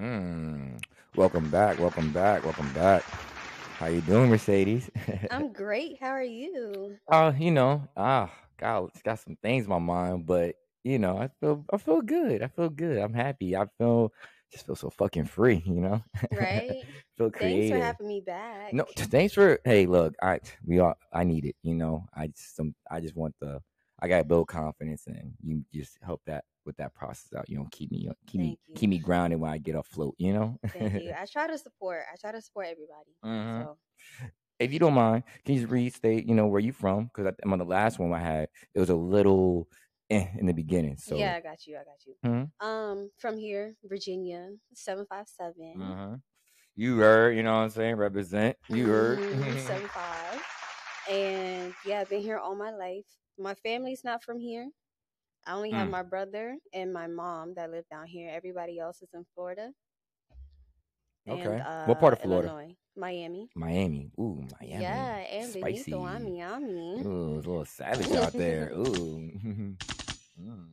Mm. Welcome back. Welcome back. Welcome back. How you doing, Mercedes? I'm great. How are you? God, it's got some things in my mind, but I feel good. I feel good. I'm happy. Just feel so fucking free. Right? Feel Thanks for creative. having me back. No, thanks for. Hey, look, I need it. I just want I gotta build confidence, and you just help that with that process out. Keep me Thank you. keep me grounded when I get afloat. Thank you. I try to support everybody. hmm So, If you don't mind, can you just restate, where you from? Because I'm on the last one I had, it was a little in the beginning. yeah, So, I got you. I got you. hmm From here, Virginia, 757. hmm you heard, you know what I'm saying? Represent. You heard. 75. And yeah, I've been here all my life. My family's not from here. I only have Mm, my brother and my mom that live down here. Everybody else is in Florida and okay. What part of Florida? Illinois, Miami. Miami. Ooh, Miami. Yeah, and Benito, I'm Spicy. Miami. Ooh, it's a little savage out there. Ooh. Mm.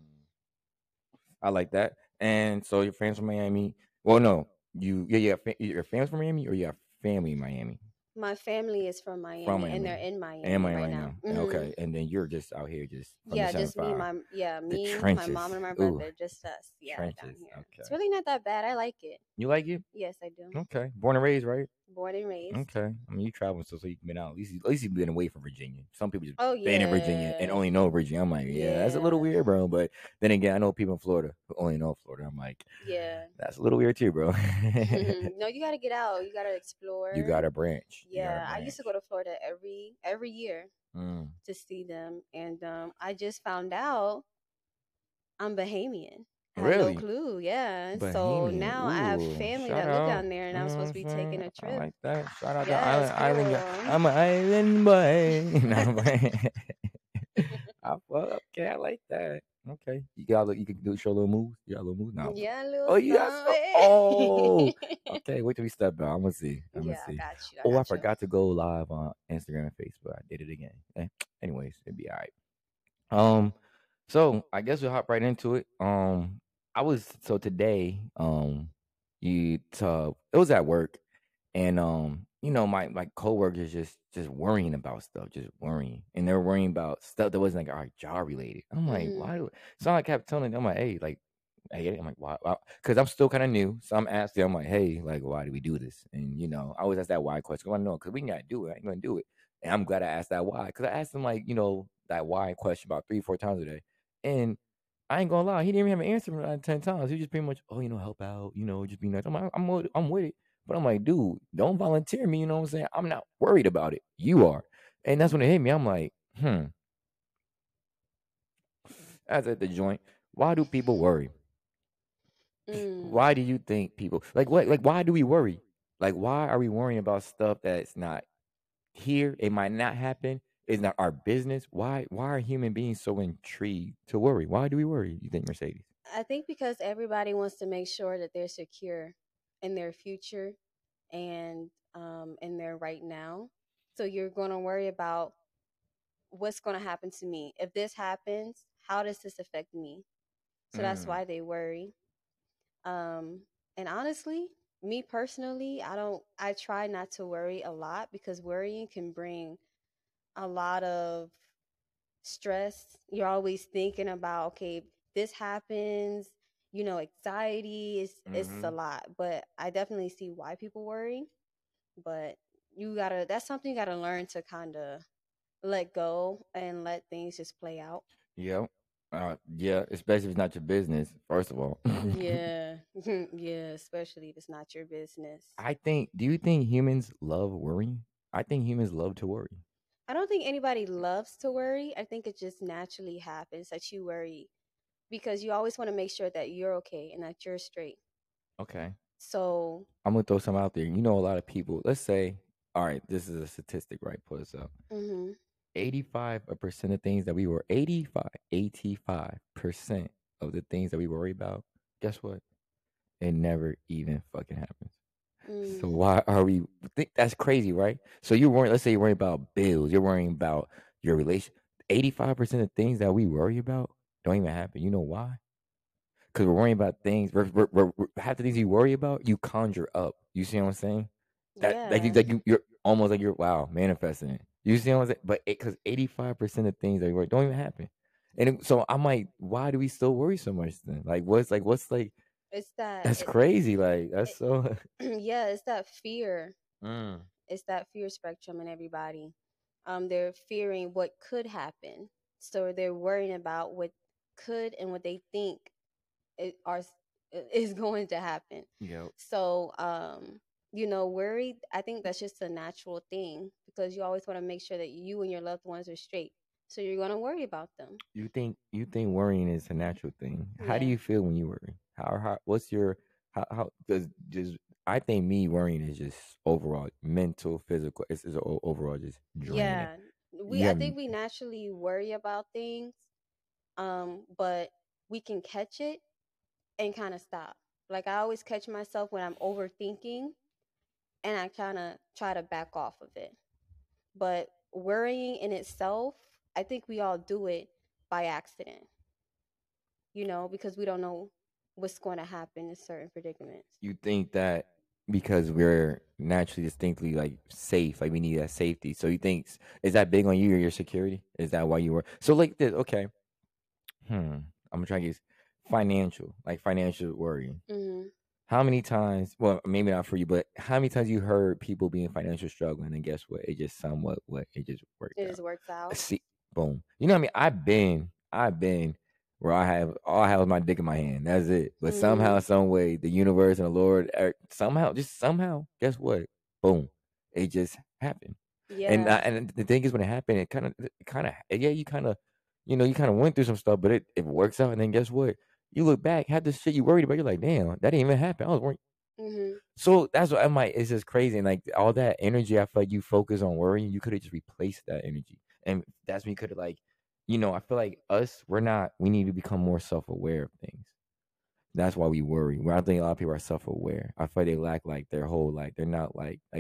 I like that. And so your friends from Miami. Well, no, your family's from Miami, or you have family in Miami? My family is from From Miami and they're Miami. in And Miami Miami right right now. now. Okay. And then you're just out here just from the Yeah, just me, 75. The my trenches. mom and my Ooh, brother, just us. Yeah, down trenches. here. It's Okay. really not that bad. I like it. You like it? Yes, I do. Okay. Born and raised, right? Born and raised. Okay. I mean, you travel so you've been out. At least you've been away from Virginia. Some people just Oh been in Virginia and yeah. only know Virginia. I'm like, yeah, that's a little Yeah. weird, bro. But then again, I know people in Florida who only know Florida. I'm like, Yeah. that's a little weird too, bro. No, you got to get out. You got to You explore. got a branch. You got a Yeah, I used to go branch. to Florida every year Mm. to see them and I just found out I'm Bahamian. I had no Really? clue. Yeah. So Bohemian. now I have Ooh, family shout that live out. down there and You I'm know what supposed I'm to be taking saying? a I trip. like that. Shout out to Yeah, it's island guy. cool. I'm an island boy. No, I'm playing. Okay, I like that. Okay. You can do show little moves. You got a little moves now. Yeah, a little Oh, you got so something. oh. Okay, wait till we step out. I'm gonna see. I'm gonna Yeah, I see. got you. I Oh, I got you. forgot to go live on Instagram and Facebook. I did it again. Anyways, it'd be all right. So I guess we'll hop right into it. I was so today, it was at work, and my coworkers just worrying about stuff, just worrying, and they're worrying about stuff that wasn't like our job related. I'm like, Mhm. why? So I kept telling them, I'm like, hey, like. I'm like, why? Because I'm still kind of new, so I'm asking. I'm like, hey, like, why do we do this? And I always ask that why question. I want to know because we gotta do it. I ain't gonna do it. And I'm glad I asked that why, because I asked him like, that why question about 3-4 times a day. And I ain't gonna lie, he didn't even have an answer for that 10 times. He was just pretty much, oh, help out, just be nice. I'm with it. But I'm like, dude, don't volunteer me, you know what I'm saying? I'm not worried about it. You are. And that's when it hit me. I'm like, as at the joint, why do people worry? Mm. Why do you think people like what like why do we worry? Like why are we worrying about stuff that's not here? It might not happen. It's not our business. Why are human beings so intrigued to worry? Why do we worry, you think, Mercedes? I think because everybody wants to make sure that they're secure in their future and in their right now. So you're going to worry about what's going to happen to me. If this happens, how does this affect me? So that's Mm, why they worry. Um, and honestly, me personally, I try not to worry a lot because worrying can bring a lot of stress. You're always thinking about, okay, this happens, anxiety is a mm-hmm. lot. But I definitely see why people worry. But that's something you gotta learn to kind of let go and let things just play out. Yep. Yeah, especially if it's not your business, first of all. Yeah. Yeah, especially if it's not your business. Do you think humans love worrying? I think humans love to worry. I don't think anybody loves to worry. I think it just naturally happens that you worry because you always want to make sure that you're okay and that you're straight. Okay. So, I'm gonna throw some out there. A lot of people, let's say, all right, this is a statistic, right? Pull this up. mhm. 85% of things that we were 85% of the things that we worry about, guess what? It never even fucking happens. So Mm. why are we think that's crazy, right? So you're worrying, let's say you're worrying about bills, you're worrying about your relation. 85% of things that we worry about don't even happen. You know why? because we're worrying about things. Half the things you worry about, you conjure up. You see what I'm saying? That Yeah, you're almost like you're wow manifesting it. You see what I'm saying? But because 85% of things that you worry don't even happen, and so I'm like, why do we still worry so much then? What's like it's that that's crazy. Like that's it so. yeah, it's that fear. Mm. It's that fear spectrum in everybody. They're fearing what could happen, so they're worrying about what could and what they think it are is going to happen. Yep. So, worry. I think that's just a natural thing because you always want to make sure that you and your loved ones are straight. So you're gonna worry about them. You think worrying is a natural thing? How do Yeah. you feel when you worry? How what's your how does just I think me worrying is just overall mental, physical. It's overall just draining. Yeah. You I have think we naturally worry about things, but we can catch it and kind of stop. Like I always catch myself when I'm overthinking and I kind of try to back off of it. But worrying in itself, I think we all do it by accident, because we don't know what's going to happen in certain predicaments. you think that because we're naturally distinctly like safe, like we need that safety. So you think is that big on you or your security? Is that why you were so like this? Okay. I'm gonna try to get financial worry. Hmm. How many times? Well, maybe not for you, but how many times you heard people being financial struggling, and guess what? It just somewhat what it just worked It out. just works out. See, boom. You know what I mean? I've been where I have all I have is my dick in my hand. That's it. But Hmm. somehow, some way, the universe and the Lord somehow, guess what? Boom, it just happened. And Yeah. the thing is, when it happened, yeah, you kind of went through some stuff, but it works out. And then guess what? You look back, had this shit you worried about. You're like, damn, that didn't even happen. I was worried. Hmm. So that's what I'm like. It's just crazy, and like all that energy, I feel like you focus on worrying. You could have just replaced that energy, and that's when you could have like, I feel like us, we're not. We need to become more self aware of things. That's why we worry. Where I think a lot of people are self aware. I feel like they lack like their whole like they're not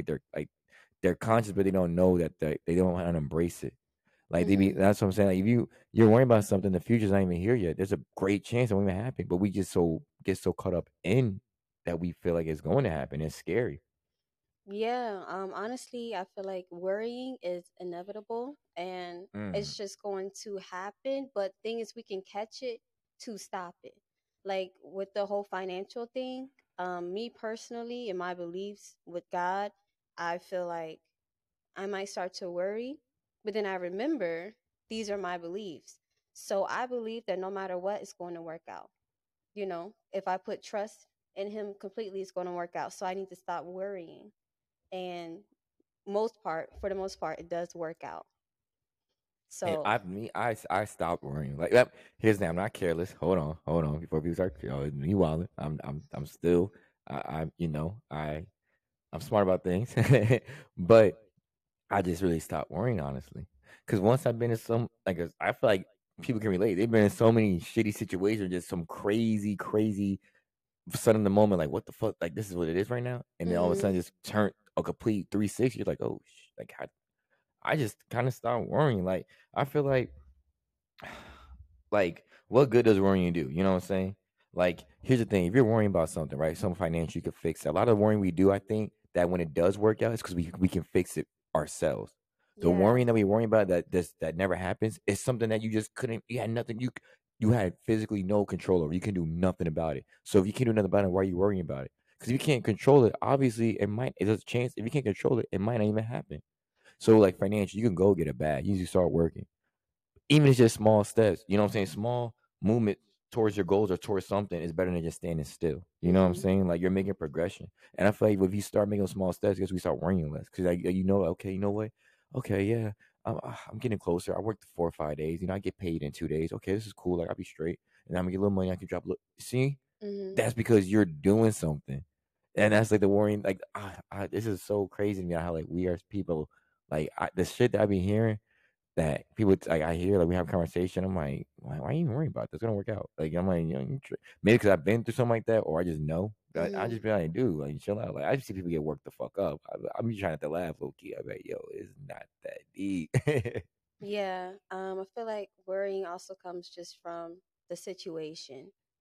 they're conscious, but they don't know that they don't want to embrace it. Like Hmm. that's what I'm saying. Like if you're worrying about something, the future's not even here yet. There's a great chance it won't even happen, but we just get so caught up in that we feel like it's going to happen. It's scary. Yeah. Honestly, I feel like worrying is inevitable and Mm. it's just going to happen. But thing is, we can catch it to stop it. Like with the whole financial thing, me personally, in my beliefs with God, I feel like I might start to worry, but then I remember these are my beliefs. So I believe that no matter what, it's going to work out. If I put trust in Him completely, it's going to work out. So I need to stop worrying. And for the most part, it does work out. And So, I stopped worrying. Like that. Here's the thing, I'm not careless. Hold on. Before people start, me wilding. I'm still. I'm smart about things, but I just really stopped worrying, honestly. Because once I've been in I feel like people can relate. They've been in so many shitty situations, just some crazy, crazy, sudden in the moment, like what the fuck, like this is what it is right now, and then all of a hmm. sudden just turn a complete 360. You're like, oh, like I just kind of stopped worrying. Like I feel like what good does worrying do? You know what I'm saying? Like here's the thing: if you're worrying about something, right, some financial, you can fix it. A lot of the worrying we do, I think that when it does work out, it's because we can fix it ourselves. The Yeah. worrying that we worry about that never happens is something that you just couldn't. You had nothing. You had physically no control over. You can do nothing about it. So if you can't do nothing about it, why are you worrying about it? Because if you can't control it, obviously it might. There's a chance if you can't control it, it might not even happen. So like financial, you can go get a bag. You just start working, even if it's just small steps. You know what I'm saying? Small movement towards your goals or towards something is better than just standing still. You know what I'm Hmm. saying? Like you're making progression. And I feel like if you start making small steps, guess we start worrying less. Because like, okay, you know what? Okay, yeah, I'm getting closer. I worked 4 or 5 days. I get paid in 2 days. Okay, this is cool. Like I'll be straight, and I'm gonna get a little money. I can drop. See, Hmm. that's because you're doing something, and that's like the worrying. Like this is so crazy to me how like we are people. Like the shit that I be hearing that people like I hear like we have a conversation. I'm like, why are you even worrying about this? It's gonna work out. Like I'm like, maybe because I've been through something like that, or I just know. I Hmm. just be like, dude, like chill out. Like I just see people get worked the fuck up. I'm just trying not to laugh, low key. I'm like, yo, it's not that deep. Yeah. I feel like worrying also comes just from the situation.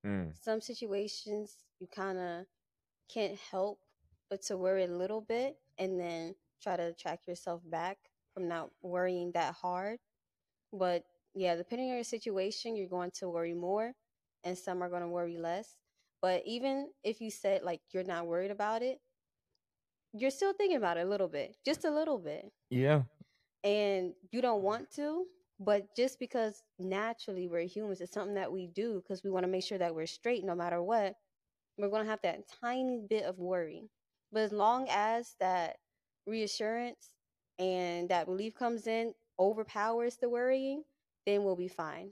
Mm. Some situations you kind of can't help but to worry a little bit and then try to track yourself back from not worrying that hard. But yeah, depending on your situation, you're going to worry more and some are going to worry less. But even if you said like you're not worried about it, you're still thinking about it a little bit, just a little bit. Yeah. And you don't want to, but just because naturally we're humans, it's something that we do because we want to make sure that we're straight no matter what. We're going to have that tiny bit of worry. But as long as that reassurance and that belief comes in, overpowers the worrying, then we'll be fine.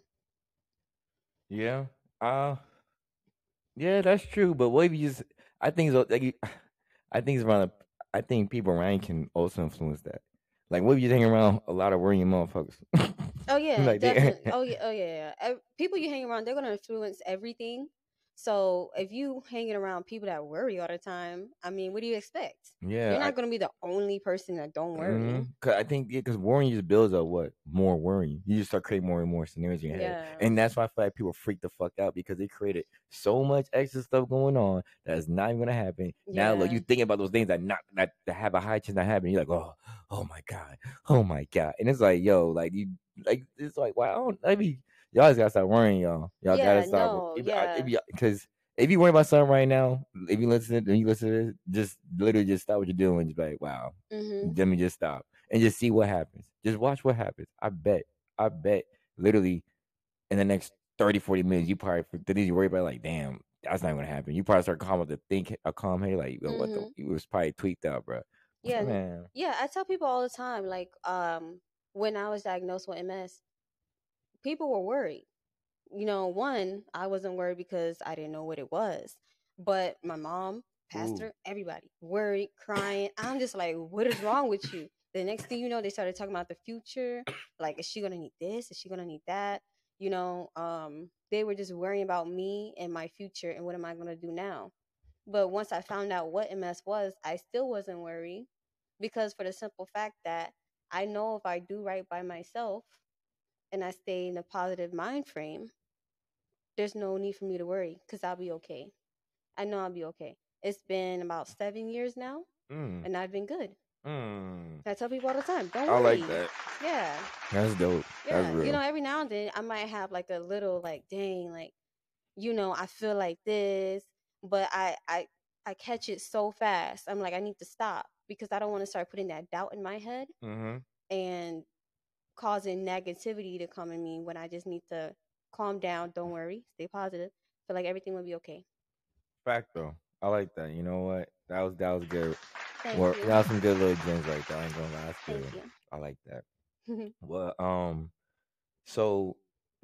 Yeah. Uh yeah, that's true. But what if you just I think it's like I think it's around I think people around can also influence that. Like what if you hang around a lot of worrying motherfuckers? Oh yeah, Like they definitely. Oh yeah. People you hang around, they're gonna influence everything. So if you hanging around people that worry all the time, I mean, what do you expect? You're yeah, not gonna be the only person that don't worry. Cause I think because worrying just builds up what more worrying. You just start creating more and more scenarios in your head, Yeah. and that's why I feel like people freak the fuck out because they created so much extra stuff going on that's not even gonna happen. Now look, Yeah. you thinking about those things that have a high chance not happening. You're like, oh my god, and it's like, yo, like you, like it's like, wow, y'all just gotta stop worrying, y'all. Y'all gotta Yeah. stop. No. Yeah. Because if you worry about something right now, if you listen, when you listen to this, just literally just stop what you're doing. Just be like, wow, Mhm. let me just stop and just see what happens. Just watch what happens. I bet, literally in the next 30, 40 minutes, you probably the things you worry about, like, damn, that's not gonna happen. You probably start calm with the think a calm head, like, yo, what the? Mhm. You was probably tweaked out, bro. Yeah. Man, Yeah. I tell people all the time, like, when I was diagnosed with MS, people were worried. One, I wasn't worried because I didn't know what it was. But my mom, ooh, pastor, everybody worried, crying. I'm just like, what is wrong with you? The next thing you know, they started talking about the future. Like, is she gonna need this? Is she gonna need that? They were just worrying about me and my future and what am I gonna do now? But once I found out what MS was, I still wasn't worried because for the simple fact that I know if I do right by myself and I stay in a positive mind frame, there's no need for me to worry because I'll be okay. I know I'll be okay. It's been about 7 years now, mm, and I've been good. mm. I tell people all the time, don't I like worry. that. Yeah, That's dope. That's yeah. real. Every now and then I might have like a little like, dang, like, I feel like this, but I catch it so fast. I'm like, I need to stop because I don't want to start putting that doubt in my head Mm-hmm. and causing negativity to come in me when I just need to calm down. Don't worry, stay positive. Feel like everything will be okay. Fact though, I like that. You know what? That was good. Thank Well, you. that was some good little gems right there. I ain't gonna lie, that's Thank good. you. I like that. Well, so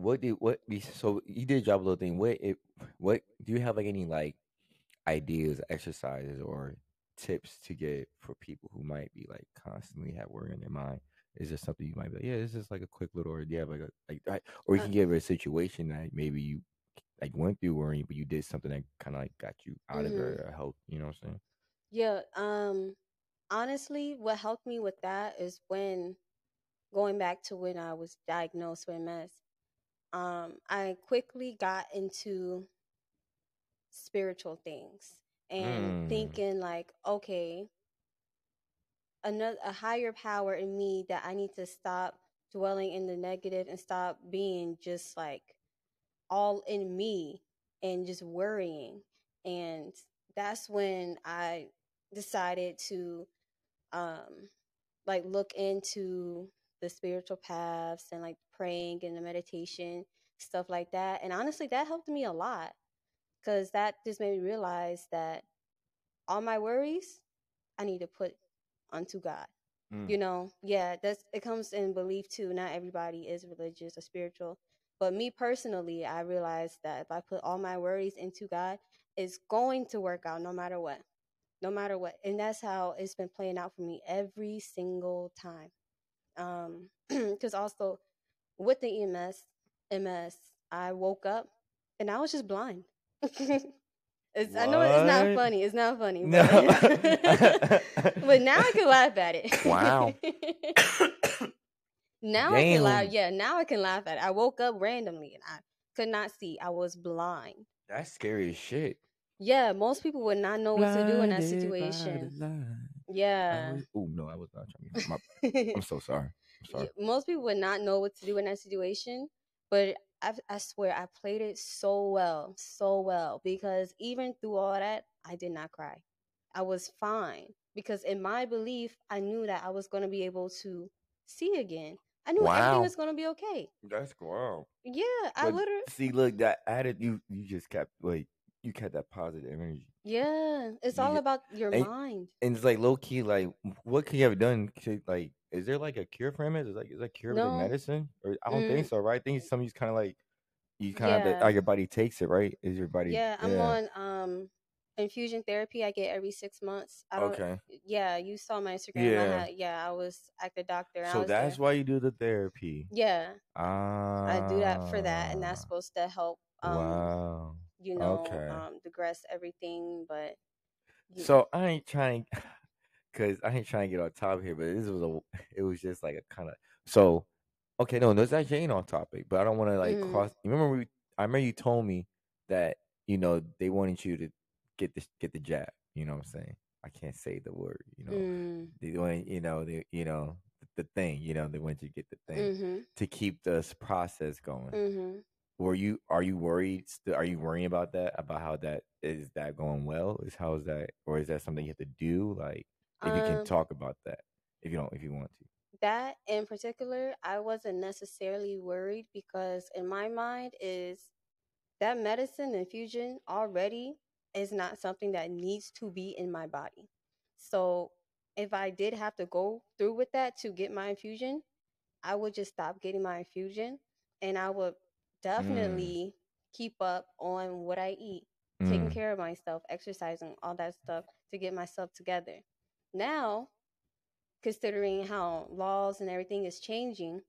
so you did drop a little thing. What do you have like any like ideas, exercises, or tips to get for people who might be like constantly have worry in their mind? Is there something you might be like, yeah, this is like a quick little, or do you have like or you uh, can give a situation that maybe you like went through worrying, but you did something that kind of like got you out of it hmm or helped. You know what I'm saying? Yeah. Honestly, what helped me with that is when going back to when I was diagnosed with MS. I quickly got into spiritual things and Mm. thinking like, okay, a higher power in me that I need to stop dwelling in the negative and stop being just like all in me and just worrying. And that's when I decided to um like look into the spiritual paths and like praying and the meditation, stuff like that. And honestly, that helped me a lot because that just made me realize that all my worries I need to put onto God. Mm. Yeah, that's it comes in belief too. Not everybody is religious or spiritual. But me personally, I realized that if I put all my worries into God, it's going to work out no matter what. No matter what. And that's how it's been playing out for me every single time. Because also with the MS, I woke up and I was just blind. I know it's not What? funny. It's not funny, No. but but now I can laugh at Wow. it. Now I can laugh. Damn. Yeah, now I can laugh at it. I woke up randomly and I could not see. I was blind. That's scary as shit. Yeah, most people would not know what to do in that Blinded by the situation. light. Yeah. Oh no, I was not trying to. I'm so sorry. I'm sorry. Yeah, most people would not know what to do in that situation, but I swear I played it so well, because even through all that, I did not cry. I was fine because in my belief, I knew that I was going to be able to see again. I knew everything Wow, was going to be okay. that's wow. Yeah, I But literally. see, look, that added you just kept like you kept that positive energy. Yeah, it's all You about your and, mind. and it's like low key, like what could you have done? Like, is there like a cure for him? Is that cure with like No. medicine? Or I don't think Mm, so, right? I think some you kind of like you kind of yeah. like your body takes it, right? Is your body? Yeah, I'm Yeah. on infusion therapy. I get every 6 months. I don't. Okay. Yeah, you saw my Instagram. Yeah. I was at the doctor. And I So was that's there. why you do the therapy. Yeah, I do that for that, and that's Ah. supposed to help. Wow. Okay. Digress everything, but you know. So I ain't trying, cause I ain't trying to get on top here, but it was just like a kind of so. Okay, no, this actually ain't on topic, but I don't want to like Mm, cross. You remember I remember you told me that they wanted you to get the jab. You know what I'm saying? I can't say the word. mm, They want the thing. They want you to get the thing mm-hmm, to keep this process going. mm-hmm. Are you worried? Are you worrying about that? About how that is that going well? How is that, or is that something you have to do? Like, if you can Um, talk about that, if you want to. that in particular, I wasn't necessarily worried because in my mind is that medicine infusion already is not something that needs to be in my body. So if I did have to go through with that to get my infusion, I would just stop getting my infusion and I would Mm, definitely keep up on what I eat, taking mm, care of myself, exercising, all that stuff to get myself together. Now, considering how laws and everything is changing,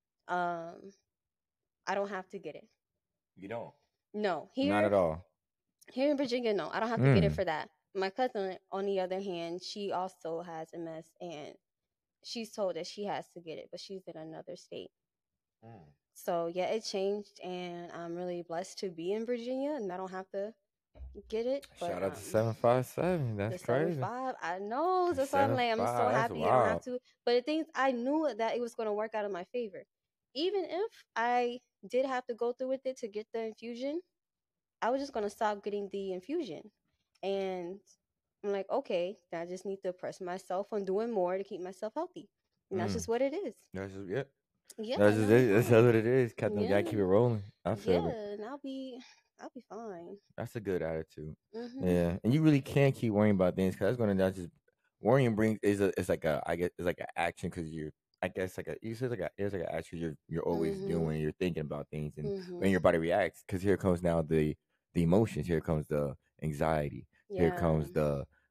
um, I don't have to get it. you don't. No, Not at all. here in Virginia, no, I don't have to get it Mm, for that. My cousin, on the other hand, she also has MS and she's told that she has to get it, but she's in another state. mm. So yeah, it changed, and I'm really blessed to be in Virginia, and I don't have to get it. But Shout out to 757. the That's crazy. 75, I know. So I'm Seven like, I'm so five. That's happy I don't have wild. to. But the things I knew that it was going to work out in my favor, even if I did have to go through with it to get the infusion. I was just gonna stop getting the infusion. And I'm like, okay, then I just need to press myself on doing more to keep myself healthy. And that's Mm. just what it is. That's just it. Yeah, That's and just I'll be it. That's fine. what it is. Captain, gotta keep Yeah. it rolling. I feel it. Yeah, and I'll be fine. That's a good attitude. Mhm. Yeah, and you really can't keep worrying about things because that's just worrying brings is a it's like a I guess it's like an action because you're I guess like a you said like a it's like an action you're always Mhm. doing. You're thinking about things and when Mhm. your body reacts because here comes now the emotions. Here comes the anxiety. Here Yeah. comes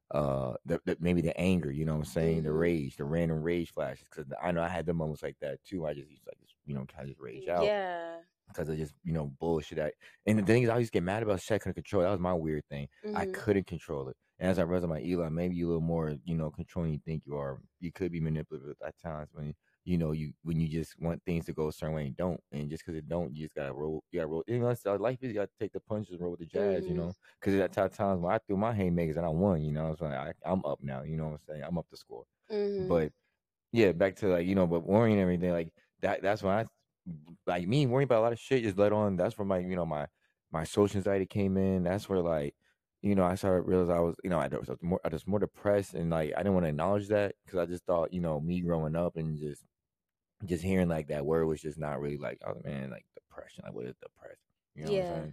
the maybe the anger. You know what I'm saying? The Mhm. rage, the random rage flashes. Because I know I had the moments like that too. I just used to like just kind of just rage out Yeah. because of just bullshit. And the thing is, I used to get mad about shit I couldn't control. That was my weird thing. I Mhm. couldn't control it. And as I realized, my Eli, maybe you a little more controlling you think you are. You could be manipulative at times when when you just want things to go a certain way and don't. And just because it don't, you just gotta roll. You gotta roll. That's how life is. You gotta take the punches and roll with the jazz. Mhm. Because at times when I threw my haymakers and I won. It's like I'm up now. You know what I'm saying? I'm up the score. Mhm. But yeah, back to like but worrying and everything like that. That's when I like me worrying about a lot of shit just let on. That's where my social anxiety came in. That's where like I started realize I was I was more depressed and like I didn't want to acknowledge that because I just thought me growing up and just hearing like that word was just not really like oh man like depression like what is depression what I'm Yeah. saying.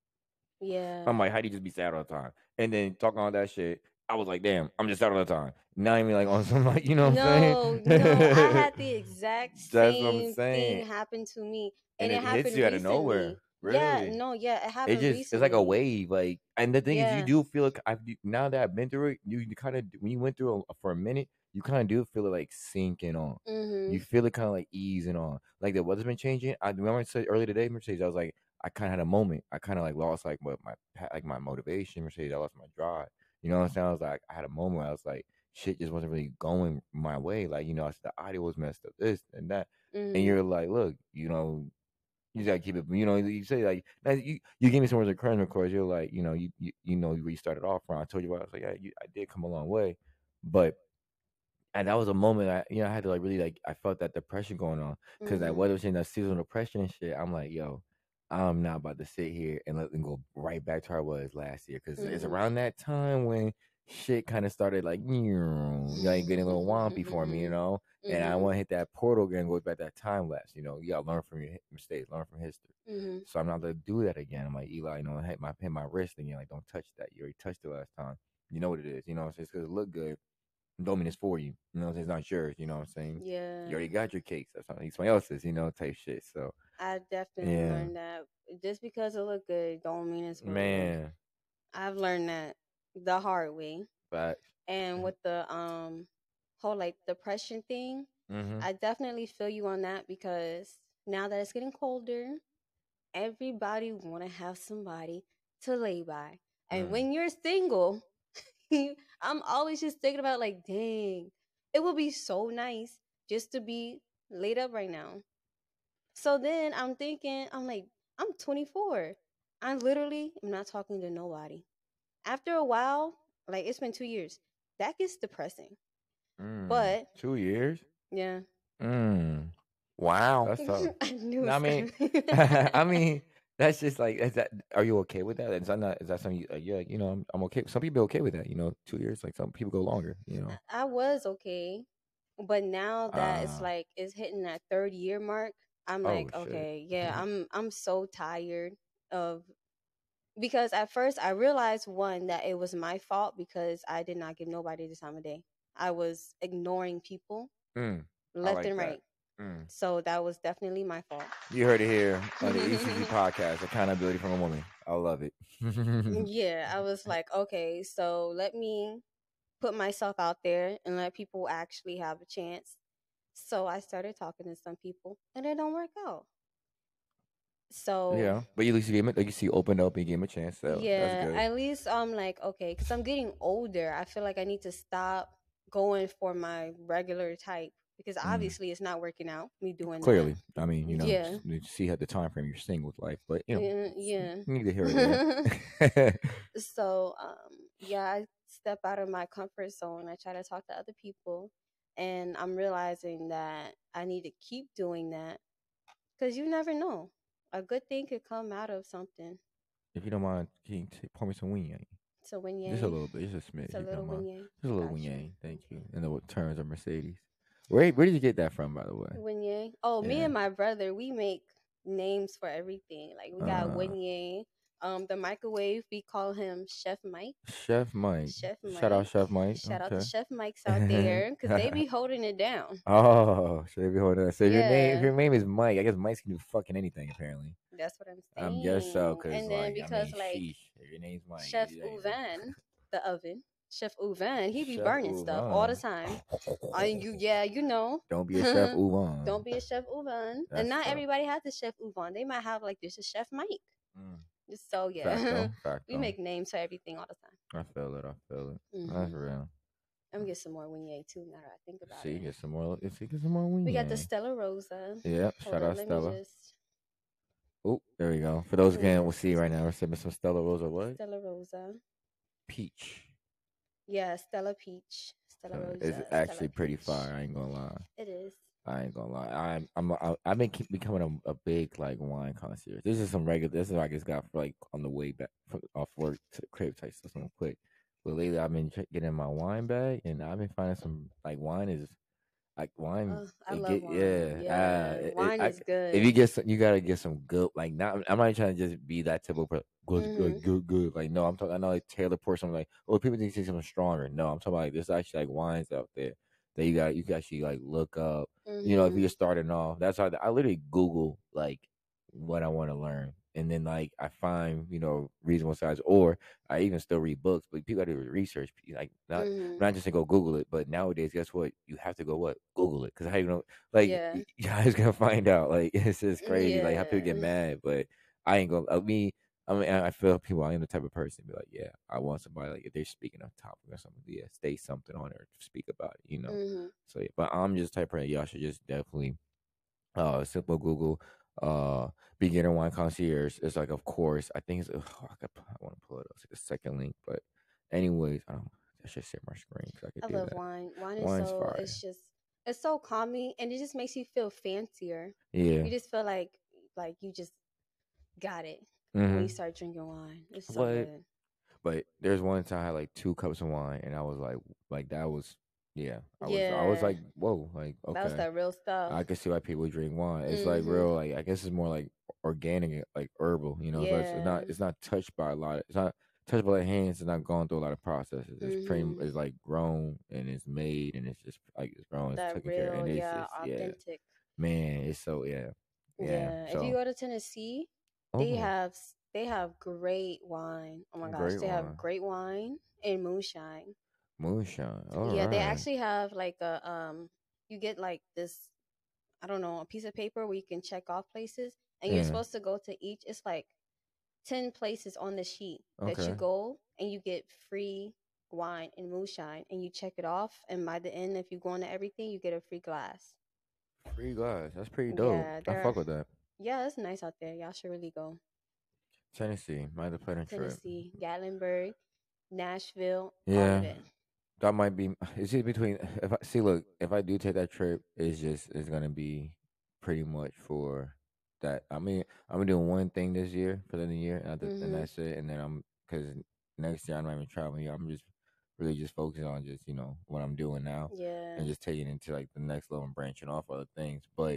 Yeah. I'm like, how do you just be sad all the time? And then talking all that shit, I was like, damn, I'm just sad all the time. Not even like on some like, you know what I'm saying? No, no, I had the exact That's what I'm same thing saying. happen to me, And and it it hits happened you out of nowhere. recently. Yeah, Really. no, yeah, it It happened just it's like a recently. wave, like, and the thing is, you Yeah. do feel like now that I've been through it, you kind of when you went through it for a minute, you kind of do feel it like sinking on. You Mhm. feel it kind of like easing on, like the weather's been changing. I remember I said earlier today, Mercedes, I was like, I kind of had a moment. I kind of like lost like my motivation, Mercedes. I lost my drive. You know what I'm saying? I was like, I had a moment where I was like, shit just wasn't really going my way. Like, I said the audio was messed up, this and that, and Mhm. you're like, look, You just gotta keep it. You know, you say like now you gave me some words of encouragement, of course. You're like, you know where you started off from. I told you, I was like, yeah, I did come a long way, but and that was a moment I had to like really like I felt that depression going on because like Mhm. what was in that seasonal depression and shit. I'm like, yo, I'm not about to sit here and let them go right back to where I was last year because it's Mhm. around that time when shit kind of started like getting a little wompy for me, Mhm. and I Mhm. want to hit that portal again, go back that time lapse. You gotta learn from your mistakes, learn from history. Mhm. So I'm not gonna do that again. I'm like Eli, hit my wrist again. Like don't touch that. You already touched it last time. You know what it is. It's just because it look good don't mean it's for you. It's not yours. You know what I'm saying? You Yeah. already got your cakes. That's somebody else's. Type shit. So I definitely yeah, learned that just because it look good don't mean it's for real. man, I've learned that the hard way. facts. And with the whole like depression thing, Mm-hmm. I definitely feel you on that because now that it's getting colder, everybody want to have somebody to lay by. And Mm. when you're single, I'm always just thinking about like, dang, it would be so nice just to be laid up right now. So then I'm thinking, I'm like, I'm 24. I literally am not talking to nobody. After a while, like it's been 2 years, that gets depressing. Mm. But 2 years. yeah, Mm. Wow, that's tough. I knew it No, I was mean, coming. I mean, that's just like, is that? Are you okay with that? Is that not? Is that something? Yeah, I'm okay. Some people are okay with that. 2 years. Like some people go longer. I was okay, but now that it's Ah. like it's hitting that third year mark, I'm Oh like, shit. okay, yeah, I'm so tired of because at first I realized one that it was my fault because I did not give nobody the time of day. I was ignoring people Mm. I left like and that. right. Mm. So that was definitely my fault. You heard it here on the ECG podcast. Accountability from a woman. I love it. Yeah, I was like, okay, so let me put myself out there and let people actually have a chance. So I started talking to some people and it don't work out. So Yeah, but at least you gave him, like you see, opened up and you gave him a chance. So that's yeah, good. at least I'm like, okay, because I'm getting older. I feel like I need to stop going for my regular type because Mm. obviously it's not working out, me doing that. Clearly, I mean, Yeah. you see at the time frame you're seeing with life, but Yeah. Yeah. neither here or there. So, yeah, I step out of my comfort zone. I try to talk to other people, and I'm realizing that I need to keep doing that because you never know. A good thing could come out of something. If you don't mind, can you pour me some wing? So when Just a yay, little bit, just a smidge, it's a if you little don't when mind. yay. Just a little Got you. wing, thank you. Okay. In the terms of Mercedes, where did you get that from, by the way? Winnie. Oh, me Yeah. and my brother, we make names for everything. Like we got Uh, Winnie. The microwave, we call him Chef Mike. Chef Mike. Chef Shout out Mike. Chef Mike. Shout out to Okay. Chef Mikes out there because they be holding it down. Oh, so if you hold on. So if Yeah, your name is Mike, I guess Mike can do fucking anything apparently. that's what I'm Guess so, saying. cause And then like I because mean, like sheesh, if your name's Mike, Chef Uvan, the oven, Chef Uvan, he be Chef burning stuff all the Uvan. time. I you yeah, you know. Don't be a Chef Uvan. Don't be a Chef Uvan. And That's not tough. everybody has a Chef Uvan. They might have like this is Chef Mike. Mm. So yeah, Fact we though. make names for everything all the time. I feel it. I feel it. That's Hmm. real. I'm gonna get some more Winnie too now that I think about See, it. get some more. See, get some more wing. We got the Stella Rosa. Yep. Hold Shout up, out let me Stella. just. Oh, there we go. For those again, Yeah, we'll see right now. We're sipping some Stella Rosa. What? Stella Rosa. Peach. Yeah, Stella Peach. Stella It's Rosa. Stella actually pretty Peach. fire. I ain't gonna lie. It is. I ain't gonna lie. I've been keep becoming a big like wine connoisseur. This is some regular. This is what I just got for like on the way back off work to the crib type stuff. Something quick. But lately I've been getting my wine bag, and I've been finding some like wine is like wine. I It love get wine. Yeah, wine is if you good. get some, you gotta get some good. Like not, I'm not trying to just be that typical good, Hmm. good. Like no, I'm talking. I know like Taylor pour something like oh people think it's something stronger. No, I'm talking about like there's actually like wines out there that you can actually like look up. If Hmm. you're starting off, that's how I literally Google like what I want to learn, and then like I find reasonable size, or I even still read books. But people got to do research, like Hmm. not just to go Google it, but nowadays, guess what? You have to go what Google it because how you know like Yeah. you guys gonna find out. Like it's just crazy. Like how people get Yeah. mad, but I ain't gonna. I mean, I feel people. I am the type of person to be like, yeah, I want somebody like if they're speaking on topic or something, yeah, state something on it or speak about it. Hmm. So, yeah, but I'm just the type of person y'all should just definitely simple Google. uh beginner wine concierge. It's like, of course, I think it's I want to pull it up. It's like a second link, but anyways, I should share my screen because I I could do love that. wine. Wine is Wine's so fire. it's so calming and it just makes you feel fancier. Yeah. You just feel like you just got it when you Mm-hmm. start drinking wine. It's so What? good. But there's one time I had like 2 cups of wine, and I was like that was, yeah. I was Yeah, like, whoa, like that was okay, that real stuff. I can see why people drink wine. It's like Mhm. real, like I guess it's more like organic, like herbal. It's Yeah. not touched by a lot. It's not touched by the hands. It's not going through a lot of processes. Mhm. It's like grown and it's made and it's just like it's grown, it's That taken care of, real, and it's yeah, just yeah, authentic. man. It's so yeah. Yeah. If you So go to Tennessee, oh, they have great wine. Oh my gosh, great they have wine, great wine and moonshine. moonshine. All Yeah, they right, actually have like a you get like this, I don't know, a piece of paper where you can check off places and you're yeah, supposed to go to each. It's like 10 places on the sheet that you okay. go and you get free wine and moonshine and you check it off and by the end if you go into everything you get a free glass. Free guys. That's pretty dope. Yeah, I they're fuck with that. yeah, it's nice out there. Y'all should really go. Tennessee, might have played a trip. Tennessee, Gatlinburg, Nashville, all of Yeah, it. that might be. It's just between. If I see, look, if I do take that trip, it's gonna be pretty much for that. I mean, I'm doing one thing this year for the new year, and Mhm. that's it. And then because next year I'm not even traveling. I'm just really just focusing on just what I'm doing now, Yeah. and just taking it to like the next level and branching off other things. But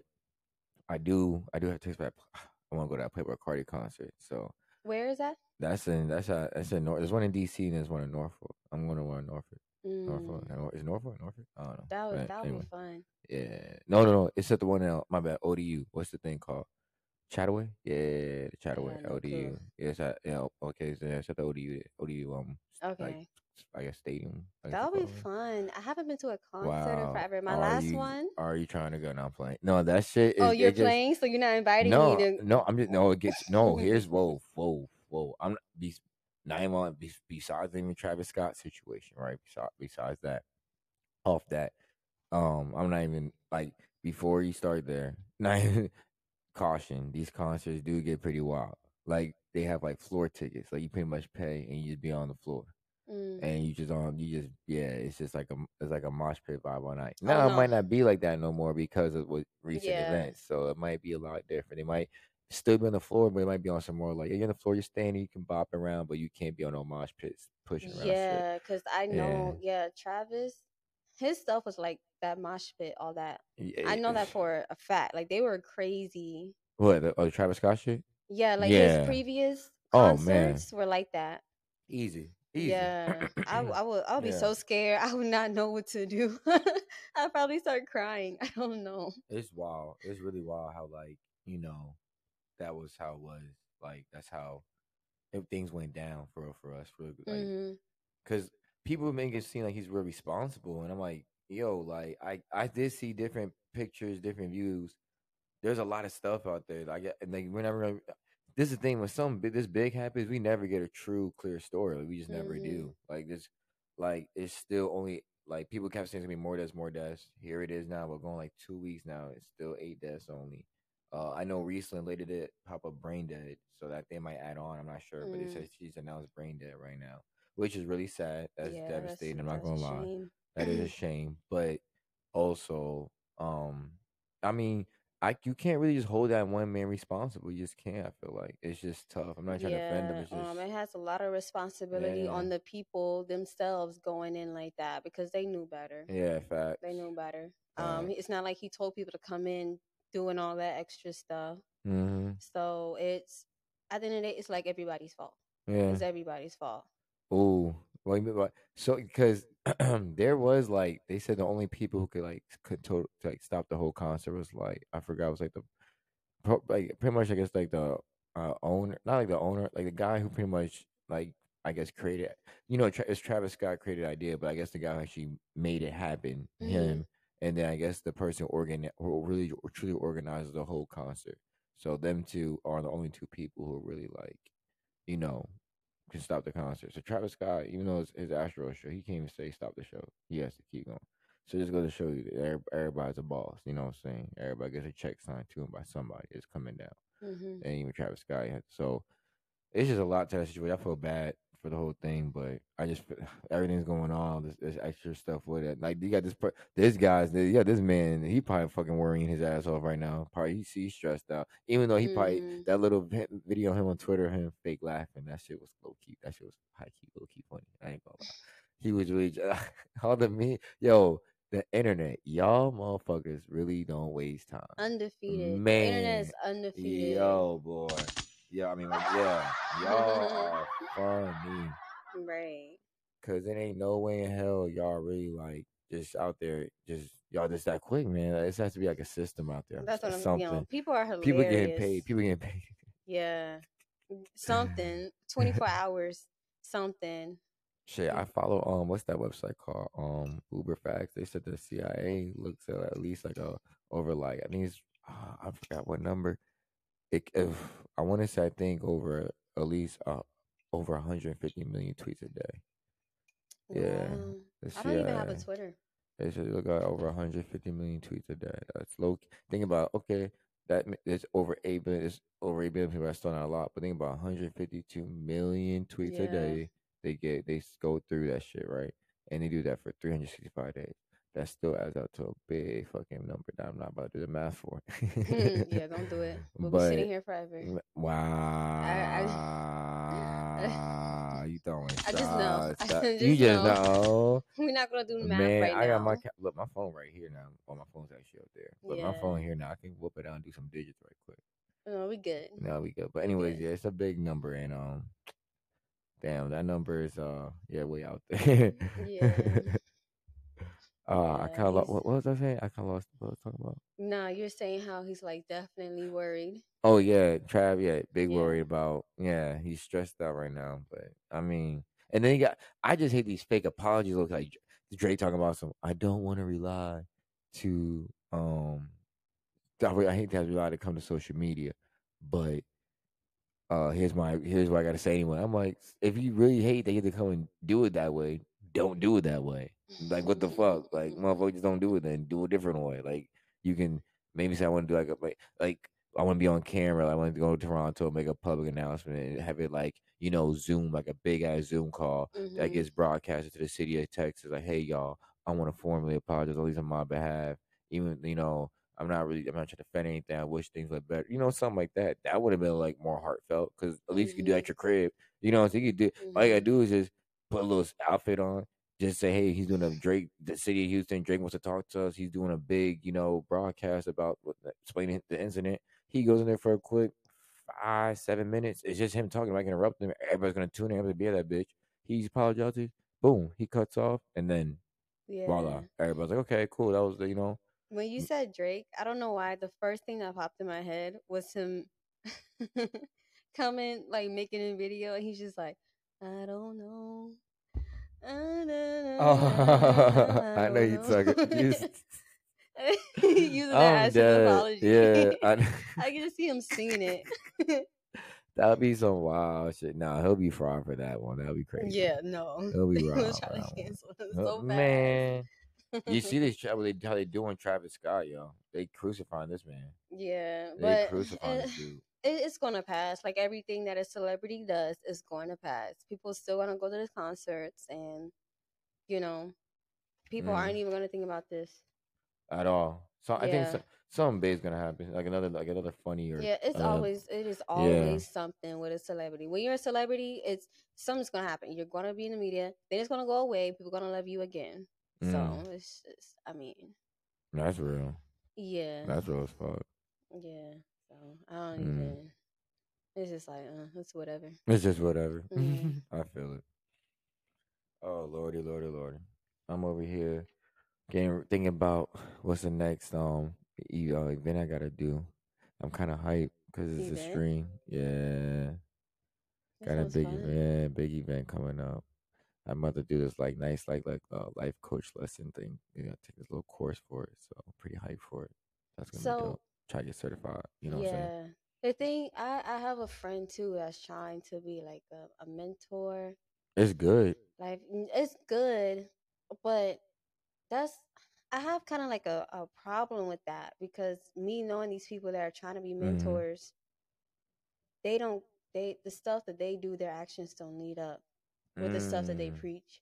I do have to take back. I want to go to that Playboy Cardi concert. So Where is that? that's in North. There's one in DC and there's one in Norfolk. I'm going to one in Norfolk. Norfolk Mm. is Norfolk Norfolk. I don't know. But That would be anyway, fun. yeah. No. It's at the one in my bad. ODU. What's the thing called? Chataway. Yeah, the I Chataway. got no clue. ODU. Yeah, it's at okay. So yeah, it's at the ODU. ODU. Like Okay. I guess stadium. I guess you That would call be it. fun. I haven't been to a concert in Wow. forever. My last one. Are you trying to go? Now playing? No, that shit Oh, is you're it just playing, so you're not inviting me to. no, I'm just no. It gets no. Here's whoa. I'm not, not even on besides even Travis Scott situation, right? Besides that, off that, I'm not even like before you start there. Not even caution. These concerts do get pretty wild. Like they have like floor tickets, like you pretty much pay and you just be on the floor Mm. and you just yeah, it's like a mosh pit vibe all night. Oh Now it no. might not be like that no more because of what recent Yeah. events, so it might be a lot different. It might still be on the floor, but it might be on some more like you're on the floor, you're standing, you can bop around, but you can't be on no mosh pits pushing around shit. Yeah, cause I Yeah, know. Yeah, Travis, his stuff was like that mosh pit, all that. I yeah. know that for a fact. Like they were crazy. What the Travis Scott shit? Yeah, like his Yeah. previous Oh man, concerts were like that. easy. Yeah, I would be Yeah. so scared. I would not know what to do. I'd probably start crying. I don't know. It's wild. It's really wild how like that was how it was. Like that's how things went down for real for us. For like, Mhm. because people make it seem like he's real responsible, and I'm like, yo, like I did see different pictures, different views. There's a lot of stuff out there. Like we're never gonna. This is the thing when this big happens, we never get a true clear story. Like, we just never Mhm. do. Like this, like it's still only like people kept saying to me more deaths, more deaths. Here it is now. We're going like 2 weeks now. It's still 8 deaths only. I know recently they did pop up brain dead, so that they might add on. I'm not sure, but it Mm. says she's announced brain dead right now, which is really sad. That's Yeah, devastating. I'm not that's a gonna lie. shame. That is a shame, but also, I mean, you can't really just hold that one man responsible. You just can't. I feel like it's just tough. I'm not trying to offend them. Yeah, It's just it has a lot of responsibility yeah, on the people themselves going in like that because they knew better. yeah, They facts, knew better. facts. It's not like he told people to come in doing all that extra stuff. Mm-hmm. So it's at the end of the day, it's like everybody's fault. Yeah. It's everybody's fault. Oh, what? So because there was like they said the only people who could like stop the whole concert was like I forgot it was like like pretty much I guess like the owner, not like the owner, like the guy who pretty much like I guess created, it's Travis Scott created the idea, but I guess the guy who actually made it happen, Hmm. him, and then I guess the person who really truly organizes the whole concert. So them two are the only two people who really like you know can stop the concert. So Travis Scott, even though it's his Astro show, he can't even say stop the show. He has to keep going. So just go to show you that everybody's a boss. You know what I'm saying? Everybody gets a check signed to him by somebody. It's coming down. Mhm. And even Travis Scott. So it's just a lot to that situation. I feel bad for the whole thing, but I just everything's going on. This extra stuff with it. Like you got this guy's yeah, this man. He probably fucking worrying his ass off right now. Probably he's stressed out. Even though he probably Mhm. that little video of him on Twitter, him fake laughing. That shit was low key. That shit was high key, low key funny. I ain't gonna lie. He was really all the me yo. The internet, y'all motherfuckers really don't waste time. Undefeated. The internet Man, is undefeated. yo, boy. Yeah, I mean, like, yeah, y'all are funny. Right. Cause it ain't no way in hell y'all really like just out there, just y'all just that quick, man. Like, it has to be like a system out there, That's what something. people are People getting hilarious. paid. People getting paid. Yeah. Something. 24 hours. Something. Shit, I follow what's that website called? Uber Facts. They said the CIA looks at least like a over like I think it's I forgot what number. If I want to say I think over at least over 150 million tweets a day. Yeah, Wow. the I don't even have a CIA. Twitter. They should look at over 150 million tweets a day. That's low. Think about okay, it's over 8 billion. It's over 8 billion people. That's still not a lot, but think about 152 million tweets a Yeah. day. They go through that shit right, and they do that for 365 days. That still adds up to a big fucking number that I'm not about to do the math for. Yeah, don't do it. We'll be sitting But here forever. I wow, you throwing I just know. shots. I You just just know. know. We're not gonna do math Man, right I got now. look my phone right here now. Well, my phone's actually up there, but my Yeah. phone here now. I can whoop it out and do some digits right quick. No, we good. Now we go. But We anyways, good. yeah, it's a big number, and damn, that number is yeah, way out there. Yeah. I Yeah. kind of He's what was I saying? I kind of lost what I was talking about. nah, you're saying how he's like definitely worried. Oh yeah, Trav. Yeah, big worry Yeah. about. Yeah, he's stressed out right now. But I mean, and then you got. I just hate these fake apologies. Look like Drake talking about some. I don't want to rely to I hate to have to rely to come to social media, but here's what I gotta say anyway. I'm like, if you really hate that you have to come and do it that way, don't do it that way. Like what the fuck? Like motherfuckers just don't do it then. Do a different way. Like you can maybe say I want to do like I want to be on camera. I want to go to Toronto, make a public announcement, and have it like Zoom, like a big ass Zoom call that Mhm. gets broadcasted to the city of Texas. Like, hey y'all, I want to formally apologize, at least on my behalf. Even I'm not trying to defend anything. I wish things were better. Something like that. That would have been like more heartfelt because at least you could do that Mhm. at your crib. So you could do all you gotta Mhm. do is just put a little outfit on. Just say, hey, he's doing a Drake, the city of Houston. Drake wants to talk to us. He's doing a big, broadcast about explaining the incident. He goes in there for a quick 5-7 minutes. It's just him talking. Like interrupting him. Everybody's gonna tune in. Everybody be that bitch. He apologizes. Boom. He cuts off, and then voila. Yeah. Everybody's like, okay, cool. That was the. When you said Drake, I don't know why the first thing that popped in my head was him coming like making a video and he's just like, I don't know. Oh, I I know don't you know. talking. Using that I'm as his dead. Yeah, apology. I can just see him singing it. that'll be some wild shit. Nah, he'll be fraud for that one. That'll be crazy. Yeah, no. He'll be They was wild for trying to that one. cancel him so Man, you fast. see this how they doing Travis Scott, yo? They crucifying this man. Yeah, They but crucifying this dude. it's gonna pass. Like everything that a celebrity does is going to pass. People still gonna go to the concerts, and you know, people Mm, aren't even gonna think about this. at all. So I think Yeah, something big is gonna happen. Like another funny or yeah. It is yeah. always something with a celebrity. When you're a celebrity, it's something's gonna happen. You're gonna be in the media. Then it's gonna go away. People gonna love you again. Mm, So it's just, I mean, that's real. yeah, That's real as fuck. yeah. So I don't Mm. even. It's just like, it's whatever. It's just whatever. Yeah. I feel it. Oh lordy, lordy, lordy. I'm over here getting thinking about what's the next event I gotta do. I'm kind of hyped because it's a Event. stream. Yeah, That got a sounds fun. big event coming up. I'm about to do this like nice life coach lesson thing. Take this little course for it. So I'm pretty hyped for it. That's gonna be So dope. Try to get certified. You know what I'm saying? yeah, the thing I have a friend too that's trying to be like a mentor. It's good. Like it's good, but that's I have kind of like a problem with that because me knowing these people that are trying to be Mm-hmm. mentors, they don't the stuff that they do, their actions don't lead up with the stuff that they Mm. preach.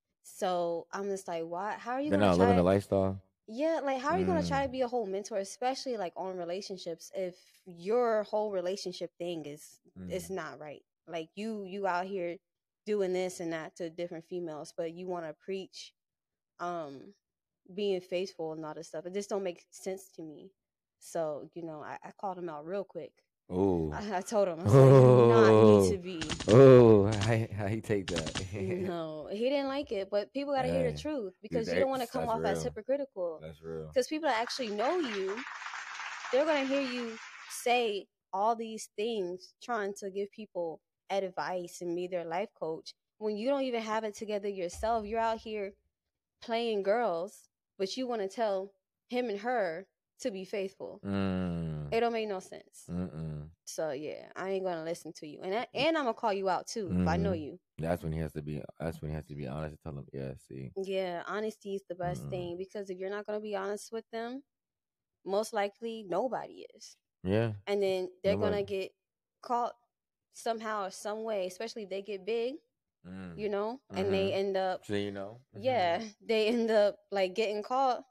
So I'm just like, why? How are you They're gonna not living the try? lifestyle. Yeah, like how are you gonna Mm. try to be a whole mentor, especially like on relationships, if your whole relationship thing is Mm. not right? Like you out here doing this and that to different females, but you want to preach um being faithful and all this stuff. It just don't make sense to me. So I called him out real quick. Oh. I told him, I was like, you do not need to Oh. be. Oh. How you take that? No, he didn't like it, but people got to hear the Hey, truth because you don't want to come that's off as real. hypocritical. That's real. Because people that actually know you, they're going to hear you say all these things trying to give people advice and be their life coach when you don't even have it together yourself. You're out here playing girls, but you want to tell him and her to be faithful. Mm. It don't make no sense. Mm-mm. So yeah, I ain't gonna listen to you, and I'm gonna call you out too if I know Mm-hmm. you. That's when he has to be. That's when he has to be honest and tell them. Yeah. See. Yeah, honesty is the best Mm-mm. thing because if you're not gonna be honest with them, most likely nobody is, Yeah. and then they're Nobody. gonna get caught somehow or some way, especially if they get big, Mm. and Mm-hmm. they end up, So you know. yeah, they end up like getting caught.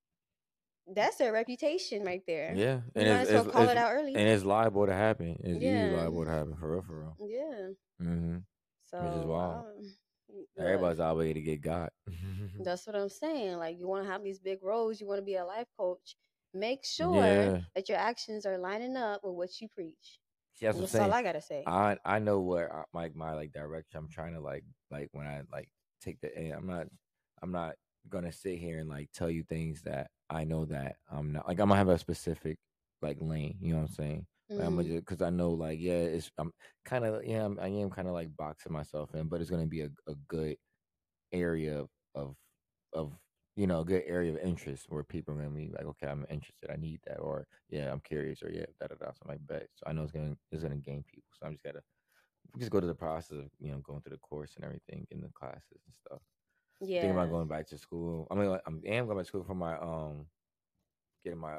That's their reputation right there. Yeah, You might as well call it out early. and it's liable to happen. It's easy Yeah, liable to happen for real, for real. yeah. Mm-hmm. Which is So, wild. look, Everybody's obligated to get got. that's what I'm saying. Like, you want to have these big roles, you want to be a life coach. Make sure Yeah. that your actions are lining up with what you preach. See, that's And what I'm that's all saying. I gotta say. I know where my like direction. I'm trying to like when I like take the. And I'm not gonna sit here and like tell you things that I know that I'm not like I'm gonna have a specific like lane. You know what I'm saying? Like, I'm gonna Hmm. just because I know like yeah it's I'm kind of yeah I am kind of like boxing myself in, but it's gonna be a good area of of a good area of interest where people are gonna be like, okay, I'm interested, I need that, or yeah, I'm curious, or yeah, da da da, something like that. So I know it's gonna gain people. So I'm just gotta just go to the process of going through the course and everything, in the classes and stuff. Thinking about Yeah. going back to school. I mean, like, I am going back to school for my getting my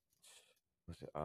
what's it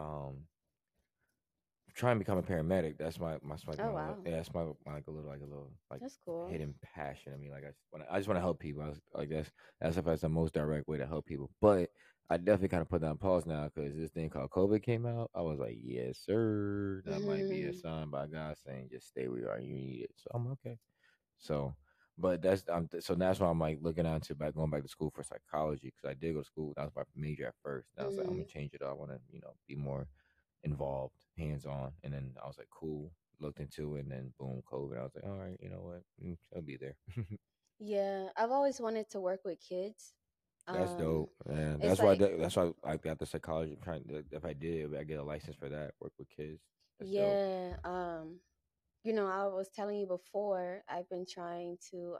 trying to become a paramedic. That's like Oh my wow, yeah, that's my like a little like that's cool. hidden passion. I mean, like I just want to help people. I guess that's the most direct way to help people. But I definitely kind of put that on pause now because this thing called COVID came out. I was like, yes, sir, that might be a Hmm. sign by God saying just stay where you are. You need it. So I'm okay. So, but so that's why I'm like looking on to going back to school for psychology because I did go to school. That was my major at first. And I was like, I'm Hmm. gonna change it up. I want to be more involved, hands on. And then I was like, cool. Looked into it, and then boom, COVID. I was like, all right, you know what? I'll be there. Yeah, I've always wanted to work with kids. That's Um, dope, man. it's like, That's why I got the psychology. Trying to, if I did, I get a license for that. Work with kids. That's dope. yeah, I was telling you before, I've been trying to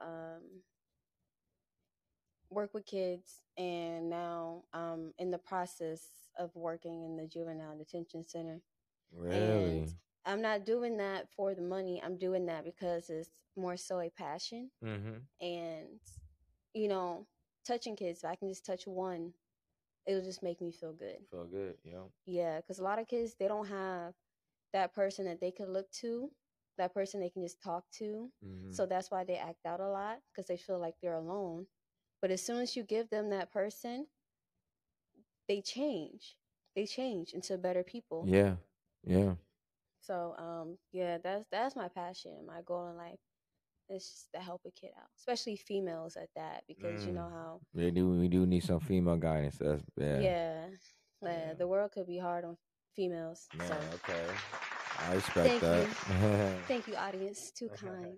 work with kids, and now I'm in the process of working in the juvenile detention center. And Really? I'm not doing that for the money. I'm doing that because it's more so a passion. Mm-hmm. And, you know, touching kids, if I can just touch one, it'll just make me feel good. Feel good, you know. Yeah, because a lot of kids, they don't have that person that they could look to, that person they can just talk to. Mm-hmm. So that's why they act out a lot because they feel like they're alone. But as soon as you give them that person, they change. They change into better people. Yeah, yeah. So yeah, that's my passion, my goal in life. It's just to help a kid out, especially females at that, because you Mm. know how, We do need some female guidance. That's yeah, yeah, yeah. the world could be hard on females. Man, So okay. I respect thank that. you, thank you, audience. Too kind.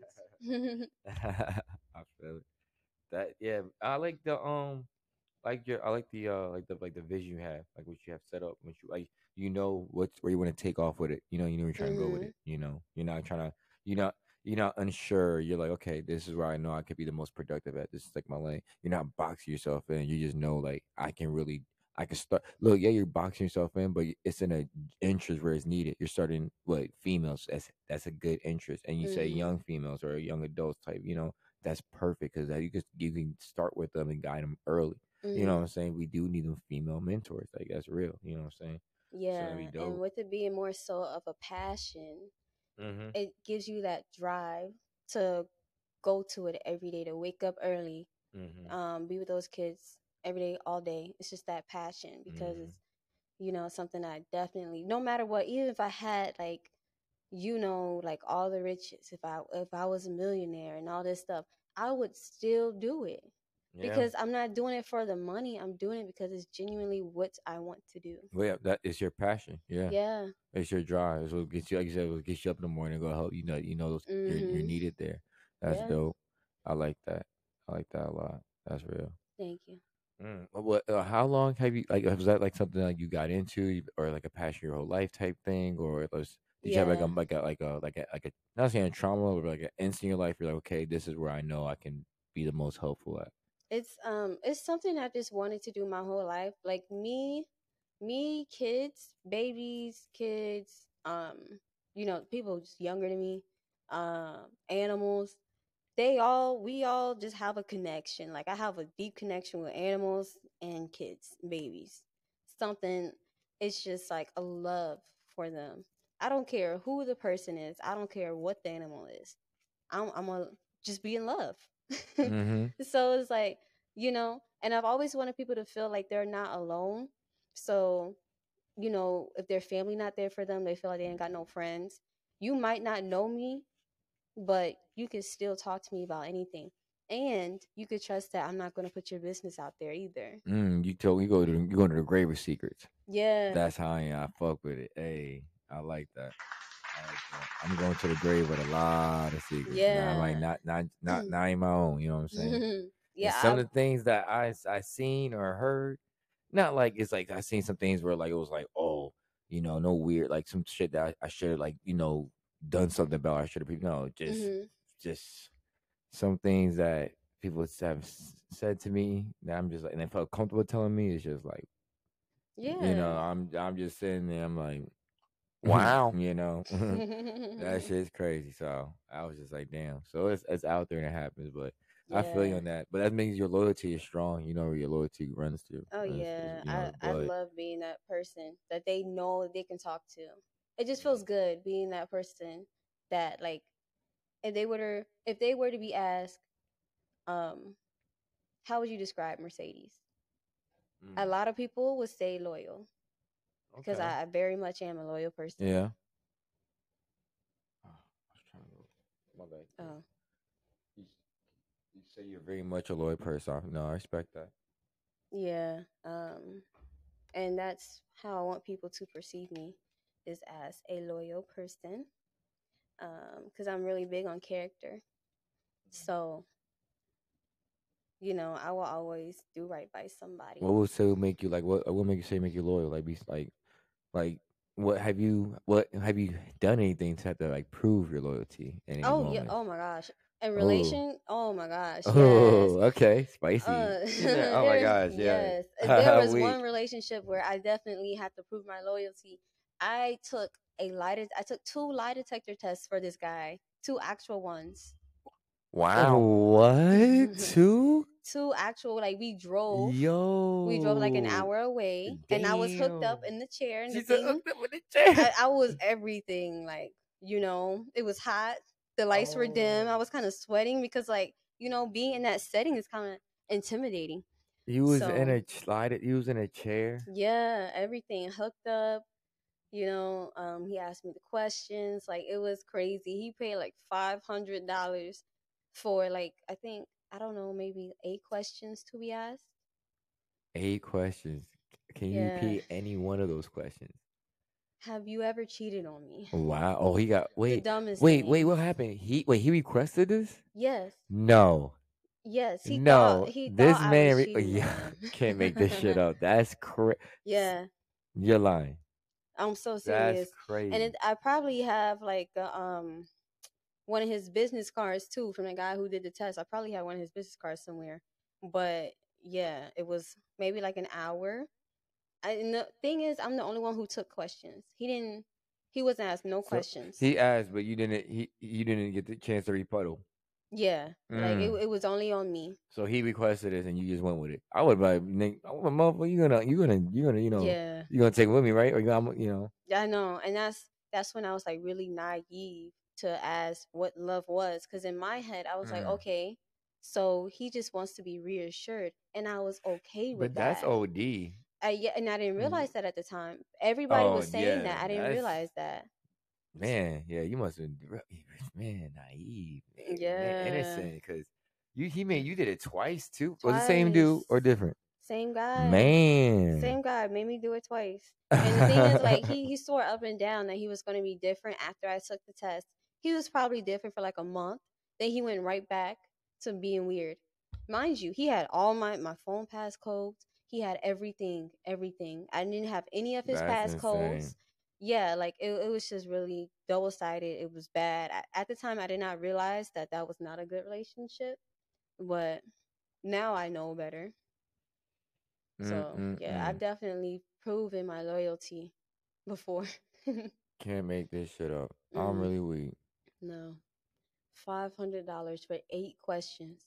I feel it. That yeah, I like the I like the vision you have, like what you have set up, what you like, where you want to take off with it. You know where you're trying to go with Hmm. it. You're not trying to, you're not, you're not unsure. You're like, okay, this is where I know I could be the most productive at. This is like my lane. You're not boxing yourself in. You just know like I can start. Look, yeah, you're boxing yourself in, but it's in a interest where it's needed. You're starting what females. That's a good interest, and you say Hmm. young females or young adults type. That's perfect because you can start with them and guide them early. You know what Mhm. I'm saying? We do need them female mentors. Like that's real. You know what I'm saying? So that'd be Yeah, and dope. with it being more so of a passion, Mm-hmm. it gives you that drive to go to it every day, to wake up early, Mm-hmm. be with those kids every day, all day. It's just that passion because Mm-hmm. it's, something I definitely, no matter what, even if I had like, like all the riches, if I was a millionaire and all this stuff, I would still do it Yeah. because I'm not doing it for the money. I'm doing it because it's genuinely what I want to do. Well, yeah, that is your passion. Yeah. Yeah. It's your drive. It's what gets you, like you said, what gets you up in the morning and go help. You're Mhm. needed there. That's Yeah. dope. I like that. I like that a lot. That's real. Thank you. What? How long have you like? Was that like something like you got into, or like a passion your whole life type thing, or did you have Yeah. like a not saying a trauma, but like an instant in your life? You're like, okay, this is where I know I can be the most helpful at. It's something I just wanted to do my whole life. Like me, kids, babies, kids, people just younger than me, animals. We all just have a connection. Like I have a deep connection with animals and kids, babies. Something, it's just like a love for them. I don't care who the person is. I don't care what the animal is. I'm gonna just be in love. Mm-hmm. So it's like, and I've always wanted people to feel like they're not alone. So, if their family not there for them, they feel like they ain't got no friends. You might not know me, but you can still talk to me about anything. And you could trust that I'm not going to put your business out there either. You told you go to the grave of secrets. Yeah. That's how I am. I fuck with it. Hey, I like that. I like that. I'm going to the grave with a lot of secrets. Now I might Yeah. not in my own. You know what I'm saying? And Yeah. some of the things that I seen or heard, not like it's like I seen some things where like it was like, oh, no weird, like some shit that I should have like done something about. I should have no just some things that people have said to me that I'm just like, and they felt comfortable telling me. It's just like, Yeah. I'm just sitting there. I'm like, wow, that shit's crazy. So I was just like, damn. So it's out there and it happens, but I feel you Yeah. on that. But that means your loyalty is strong. You know where your loyalty runs to. Oh yeah, I But love being that person that they know they can talk to. It just feels good being that person that, like, if they were to be asked, um, how would you describe Mercedes? A mm, lot of people would say loyal because okay, I very much am a loyal person. yeah. Oh, I was trying to my bad. Oh You, you say you're very much a loyal person. No, I respect that. yeah, and that's how I want people to perceive me, is as a loyal person. Because I'm really big on character, so I will always do right by somebody. What would say would make you like what make you say make you loyal? Like be like what have you done anything to have to like prove your loyalty in any Oh yeah. moments? Oh my gosh. In Oh. relation. Oh my gosh. Yes. Oh, okay. Spicy. She said, "Oh my gosh, yeah." Yes. There was Weak. one relationship where I definitely had to prove my loyalty. I took two lie detector tests for this guy, two actual ones. Wow. What? Two? Two actual, like, we drove like an Yo. hour away, and I was hooked up Damn. in the chair, and the She's thing, hooked up with a chair. I was everything. Like, it was hot. The lights were dim. I Oh. was kind of sweating because, like, being in that setting is kind of intimidating. You was in So, a slide. You was in a chair. yeah, everything hooked up. He asked me the questions. Like, it was crazy. He paid like $500 for, like, I don't know, maybe 8 questions to be asked. 8 questions. Can you Yeah. repeat any one of those questions? Have you ever cheated on me? Wow. Oh, he got The wait, dumbest wait, wait. thing. What happened? He requested this? Yes. No. Yes, he thought No, he thought this I was man, cheating on yeah, can't make this shit him. up. That's crazy. Yeah, You're lying. I'm so That's serious. And crazy. I probably have like one of his business cards too from the guy who did the test. I probably have one of his business cards somewhere. But yeah, it was maybe like an hour. And the thing is, I'm the only one who took questions. He wasn't asked no So questions. he asked, but you didn't. You didn't get the chance to rebuttal. Yeah, like Mm. it was only on me. So he requested this, and you just went with it. I would like, Nick, motherfucker, Yeah, you gonna take it with me, right? Or you know, I know, and that's when I was like really naive to ask what love was, because in my head I was like, mm. okay, so he just wants to be reassured, and I was okay with But that's that. OD. Yeah, and I didn't Mm. realize that at the time. Everybody Oh was saying yeah, that. I didn't that's realize that. man. Yeah, you must have been man naive, man Yeah, innocent, because you did it twice too. Was it the same dude twice. or different? Same guy. Man. Same guy made me do it twice. And the thing is, like, he swore up and down that he was going to be different after I took the test. He was probably different for like a month. Then he went right back to being weird. Mind you, he had all my phone passcodes. He had everything, everything. I didn't have any of his That's insane. passcodes. Yeah, like it was just really double sided. It was bad. At the time, I did not realize that that was not a good relationship, but now I know better. So yeah, Mm-mm-mm. I've definitely proven my loyalty before. Can't make this shit up. I'm mm, really weak. no, $500 for 8 questions.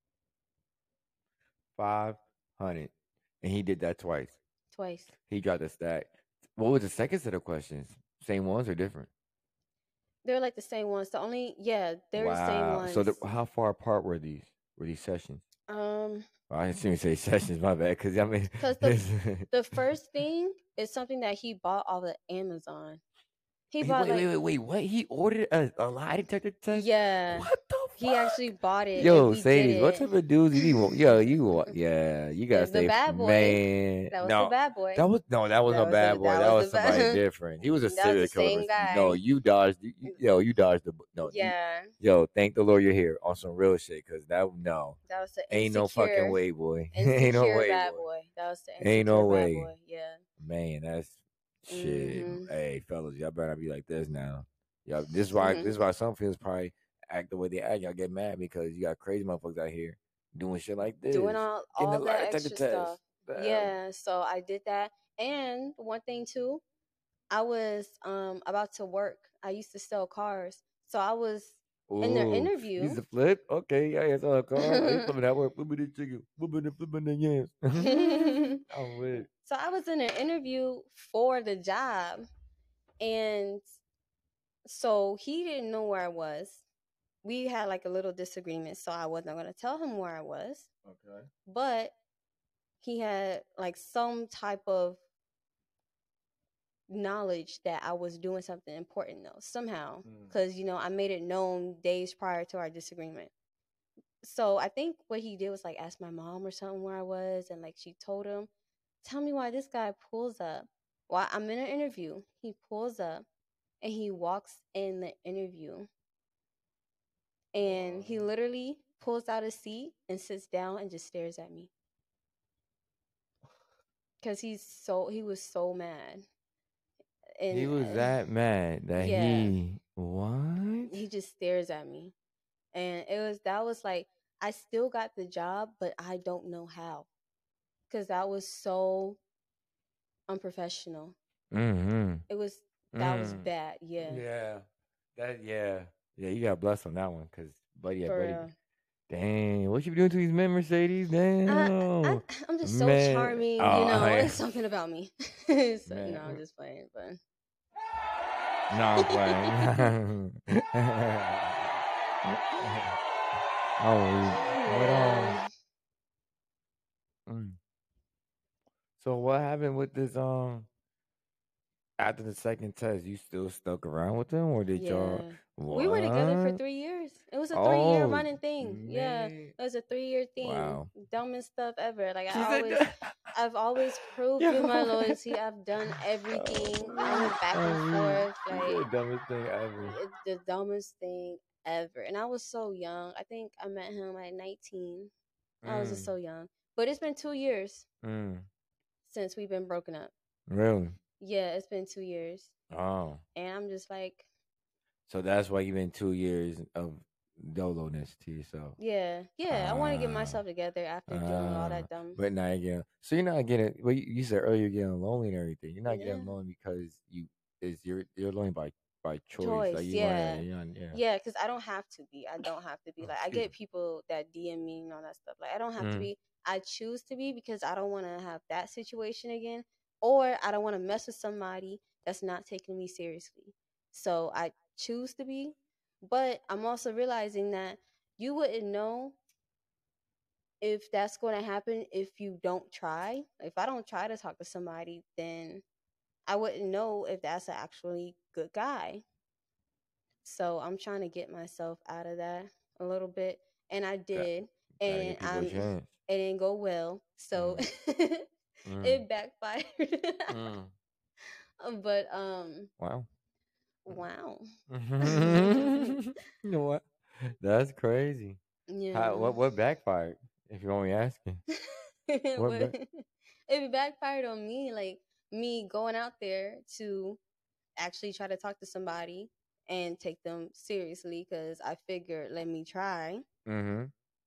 500, and he did that twice. Twice. He dropped a stack. What was the second set of questions? Same ones or different? They're like the same ones. The only yeah, they're the same Wow. So ones. how far apart were these? Were these sessions? Um, Well, I didn't say sessions. My bad. Because I mean, because the first thing is something that he bought off of Amazon. He Hey, bought like wait. What? He ordered a lie detector test? yeah, What the he actually fuck? bought it and Yo, he did Sadie, what it. type of dudes you want? Yo, yeah, you gotta The stay, bad boy. man. That was the No, bad boy. that was no bad boy. That That was was the somebody bad. different. He was a That was serial the killer. same No, guy. you dodged. You dodged the. No, you. Yeah, Yo, thank the Lord you're here on some real shit. Cause no, that was the ain't no fucking insecure, way, boy. Ain't no insecure way, bad boy. boy. That was the Ain't insecure no bad way, boy. Yeah. man. That's shit. Mhm. Hey, fellas, y'all better not be like this now. Y'all, this is why some films probably act the way they act. Y'all get mad because you got crazy motherfuckers out here doing shit like Doing this, getting a all lie that detector extra test. stuff. Damn. Yeah. So I did that, and one thing too, I was about to work. I used to sell cars, so I was in their Ooh, you interview. used to flip? Okay, yeah, it's on a car. I ain't flipping that word. Flipping the chicken. Flipping the yams. I'm with. So I was in an interview for the job, and so he didn't know where I was. We had like a little disagreement, so I wasn't going to tell him where I was. Okay. But he had like some type of knowledge that I was doing something important though, somehow. Because, I made it known days prior to our disagreement. So I think what he did was like ask my mom or something where I was, and like she told him, tell me why this guy pulls up. While I'm in an interview, he pulls up and he walks in the interview and he literally pulls out a seat and sits down and just stares at me because he was so mad. He And was that mad that yeah, what? he just stares at me, and that was like, I still got the job, but I don't know how, because that was so unprofessional. Mm-hmm. That was Mm. bad. Yeah, Yeah. Yeah, you got blessed on that one, cause for buddy. real. Dang, what you doing to these men, Mercedes? I, I Damn. I'm just so Man. charming, Oh, it's yeah. something about me. So, no, I'm Man. just playing, but No, I'm playing. Oh, what yeah. mm. So what happened with this after the second test, you still stuck around with them, or did y'all Yeah. We were together for what? 3 years. It was a 3 year Oh running thing. Yeah. man. It was a 3 year thing. Wow. Dumbest stuff ever. Like She said that. I've always proven my Yo. loyalty. I've done everything. I went back and Oh, forth. she Like said dumbest thing ever. it's the dumbest thing ever. And I was so young. I think I met him at 19. I was just Mm, so young. But it's been 2 years mm, since we've been broken up. really? Yeah, it's been 2 years. Oh. And I'm just like, So that's why you've been 2 years of dolo-ness to yourself. yeah, yeah. I want to get Ah, myself together after doing all that dumb. but now again, so you're not getting. Well, you said earlier you're getting lonely and everything. You're not Yeah. getting lonely because you're lonely by by choice. Like choice. you want to, Yeah. yeah. Yeah, because I don't have to be. I don't have to be. Oh, Like, I excuse get me. people that DM me and all that stuff. Like, I don't have to Mm, be. I choose to be because I don't want to have that situation again. Or I don't want to mess with somebody that's not taking me seriously. So I choose to be. But I'm also realizing that you wouldn't know if that's going to happen if you don't try. If I don't try to talk to somebody, then I wouldn't know if that's an actually good guy. So I'm trying to get myself out of that a little bit, and I got did, gotta and give people a chance. it didn't go well, so Mm, mm, it backfired. mm. But Wow. wow. You know what? That's crazy. How? Yeah. What backfired? If you're only asking, what But back? it backfired on me, like me going out there to actually try to talk to somebody and take them seriously because I figured, let me try. Mm-hmm.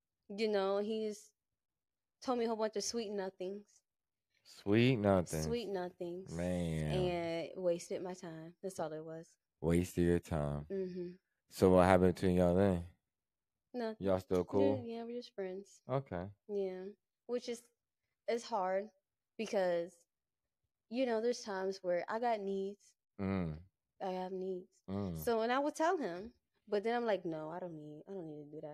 He's told me a whole bunch of sweet nothings, Sweet nothings, sweet nothings, man. and wasted my time. That's all it was. Wasted your time. Mm-hmm. So what happened between y'all then? Nothing. Y'all still cool? Yeah, we're just friends. Okay. Yeah, which is it's hard because there's times where I got needs. Mm. I have needs. Mm. So, and I would tell him, but then I'm like, no, I don't need to do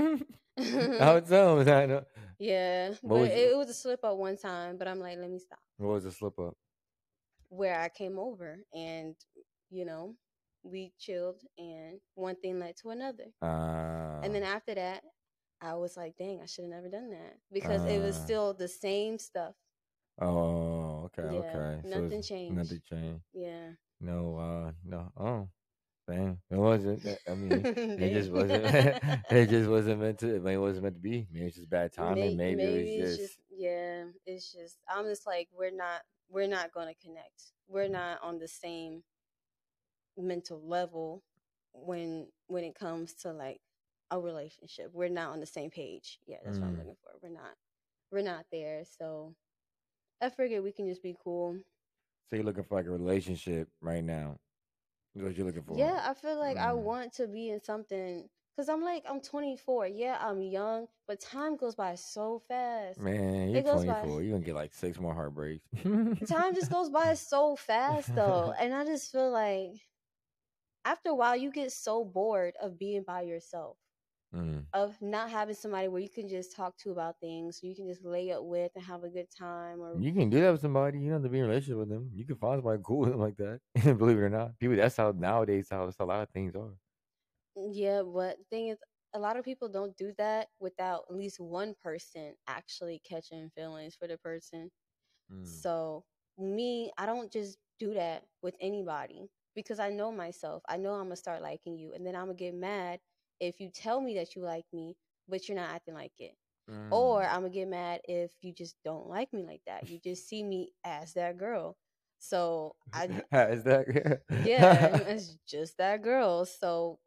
How that. it sounds? I know. Yeah, What but was it was a slip up one time. But I'm like, let me stop. what was the slip up? Where I came over and, you know, we chilled and one thing led to another. And Uh, then after that, I was like, dang, I should have never done that because it was uh, still the same stuff. oh, okay, Yeah, okay. So it's nothing changed. nothing changed. Yeah. No, no. Oh, dang. It wasn't. I mean, it just Dang. wasn't. It just wasn't meant to. I mean, it wasn't meant to be. Maybe it's just bad timing. Maybe it was Maybe it's just. just, yeah, it's just I'm just like, we're not going to connect. We're not on the same mental level when it comes to like a relationship. We're not on the same page. Yeah, that's what I'm Mm. looking for. We're not there. So I figured we can just be cool. So you're looking for like a relationship right now. Is what you're looking for? Yeah, I feel like I Mm. want to be in something because I'm 24. Yeah, I'm young, but time goes by so fast. Man, you're It goes by 24. You're gonna get like 6 more heartbreaks. Time just goes by so fast though, and I just feel like after a while you get so bored of being by yourself, Mm. of not having somebody where you can just talk to about things, you can just lay up with and have a good time. Or You can do that with somebody. You don't have to be in a relationship with them. You can find somebody cool with them like that. Believe it or not, people. That's how nowadays how a lot of things are. yeah, but the thing is, a lot of people don't do that without at least one person actually catching feelings for the person. Mm. So me, I don't just do that with anybody because I know myself. I know I'm gonna start liking you, and then I'm gonna get mad if you tell me that you like me, but you're not acting like it. Or Mm. I'm gonna get mad if you just don't like me like that. You just see me as that girl. So Is that? yeah, it's just that girl. So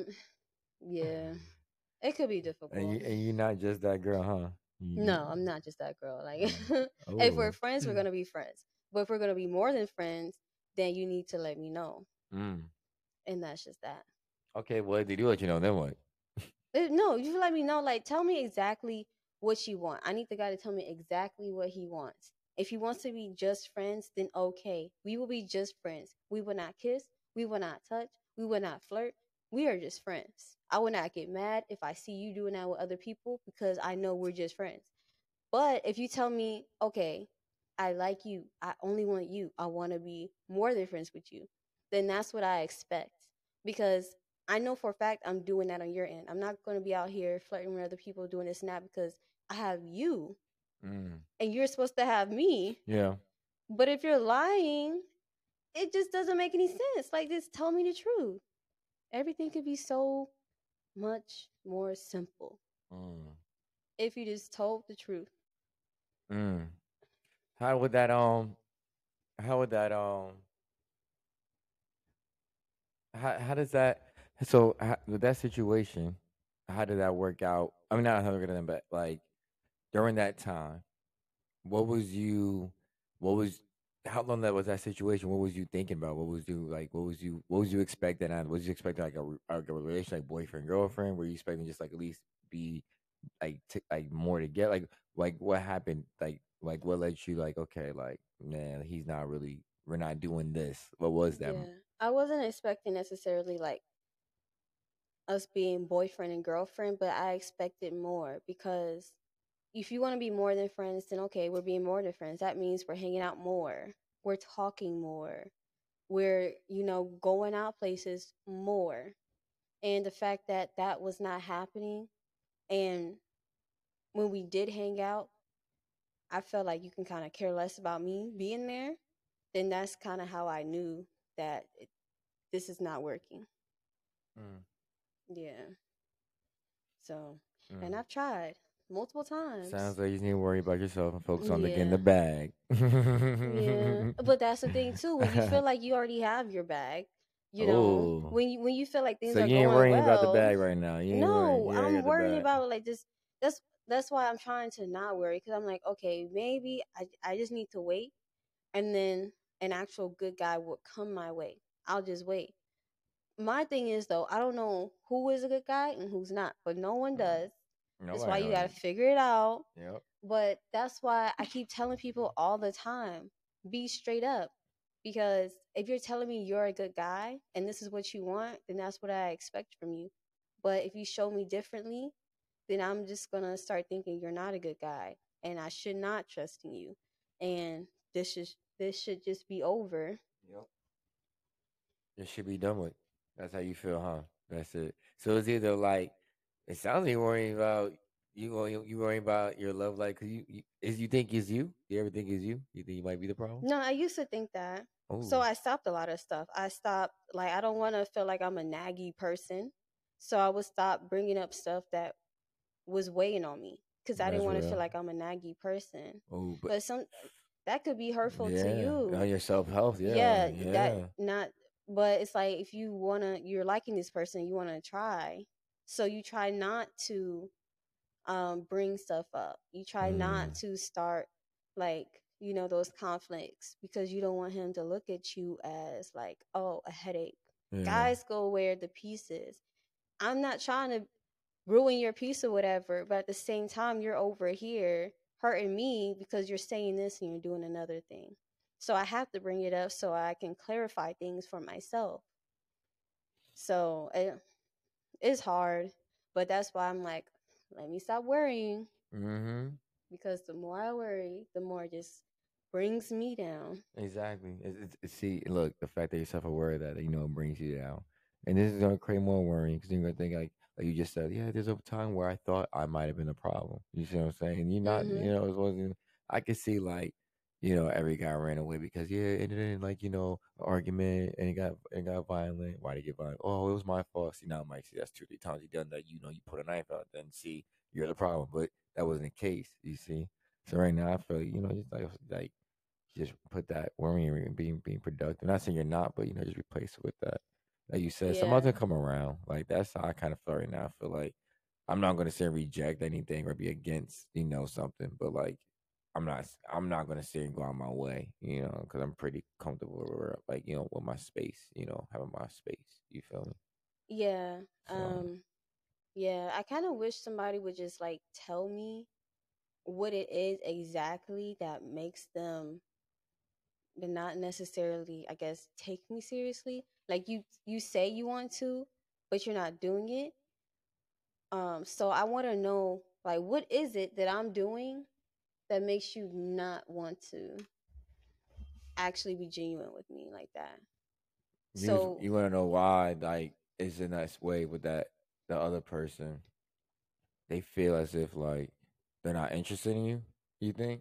yeah, it could be difficult. And you're not just that girl, huh? No, I'm not just that girl. Like, if we're Oh. friends, we're gonna be friends. But if we're gonna be more than friends, then you need to let me know. Mm. And that's just that. Okay, well, if they do let you know, then what? No, you let me know. Like, tell me exactly what you want. I need the guy to tell me exactly what he wants. If he wants to be just friends, then okay, we will be just friends. We will not kiss. We will not touch. We will not flirt. We are just friends. I will not get mad if I see you doing that with other people because I know we're just friends. But if you tell me, okay, I like you, I only want you, I want to be more than friends with you, then that's what I expect. Because I know for a fact I'm doing that on your end. I'm not going to be out here flirting with other people doing this and that because I have you Mm. and you're supposed to have me. Yeah. But if you're lying, it just doesn't make any sense. Like, just tell me the truth. Everything could be so much more simple Mm. if you just told the truth. Mm. How would that How would that How does that so with that situation? How did that work out? I mean, not how did it, but like during that time, what was you? What was how long that was that situation? What was you thinking about? What was you like? What was you expecting? Was you expecting like a relation, like boyfriend girlfriend? Were you expecting just like at least be like more to get like what happened? Like what led you like okay like man he's not really we're not doing this. What was that? Yeah. I wasn't expecting necessarily like us being boyfriend and girlfriend, but I expected more because if you want to be more than friends, then okay, we're being more than friends. That means we're hanging out more, we're talking more, we're, going out places more. And the fact that that was not happening, and when we did hang out, I felt like you can kind of care less about me being there, then that's kind of how I knew that this is not working. Mm, Yeah. So, and mm. I've tried multiple times. Sounds like you need to worry about yourself and focus on the getting the Yeah. bag. Yeah. But that's the thing too. When you feel like you already have your bag, Oh, when you feel like things so are you ain't going worrying about the well, bag right now. You ain't worrying. no, You already I'm got the worrying bag. about like this. That's why I'm trying to not worry, because I'm like, okay, maybe I just need to wait, and then an actual good guy will come my way. I'll just wait. My thing is though, I don't know who is a good guy and who's not, but no one Mm. does. That's why Nobody you knows. got to figure it out. Yep. But that's why I keep telling people all the time, be straight up. Because if you're telling me you're a good guy and this is what you want, then that's what I expect from you. But if you show me differently, then I'm just going to start thinking you're not a good guy and I should not trust in you. And this should just be over. Yep. It should be done with. That's how you feel, huh? That's it. So it's either like it sounds like you're worrying about you worrying about your love life because you think it's you. You ever think it's you? You think you might be the problem? No, I used to think that. So Oh, I stopped a lot of stuff. I stopped, like, I don't want to feel like I'm a naggy person. So I would stop bringing up stuff that was weighing on me because I didn't that's want to feel real. like I'm a naggy person. Oh, but But that could be hurtful to yeah, on you. your self health. Yeah, Yeah, that yeah. not. But it's like if you're liking this person, you wanna try. So you try not to bring stuff up. You try not Mm, to start like those conflicts because you don't want him to look at you as like, oh, a headache. yeah. Guys go where the peace is. I'm not trying to ruin your peace or whatever, but at the same time, you're over here hurting me because you're saying this and you're doing another thing. So I have to bring it up so I can clarify things for myself. So it's hard, but that's why I'm like, let me stop worrying, Mm-hmm. because the more I worry, the more it just brings me down. Exactly. See, look, the fact that you're self-aware of that, it brings you down, and this is gonna create more worrying because you're gonna think like you just said, yeah, there's a time where I thought I might have been a problem. You see what I'm saying? And you're not, Mhm. it wasn't. I could see like, every guy ran away because yeah, it ended in like an argument and it got violent. Why did it get violent? Oh, it was my fault. See now, Mike, see that's 2 3 times you done that. You put a knife out, then see you're the problem, but that wasn't the case. You see. So right now I feel just like just put that worrying and being productive. Not saying you're not, but just replace it with that. Like you said, some Yeah. other come around. Like that's how I kind of feel right now. I feel like I'm not gonna say reject anything or be against, something, but like I'm not gonna say and go out my way, because I'm pretty comfortable where like, with my space, having my space. You feel me? Yeah. So Um yeah, I kind of wish somebody would just like tell me what it is exactly that makes them not necessarily, I guess, take me seriously. Like you say you want to, but you're not doing it. So I want to know, like, what is it that I'm doing that makes you not want to actually be genuine with me like that? So you wanna know why like it's in that way with that the other person they feel as if like they're not interested in you. You think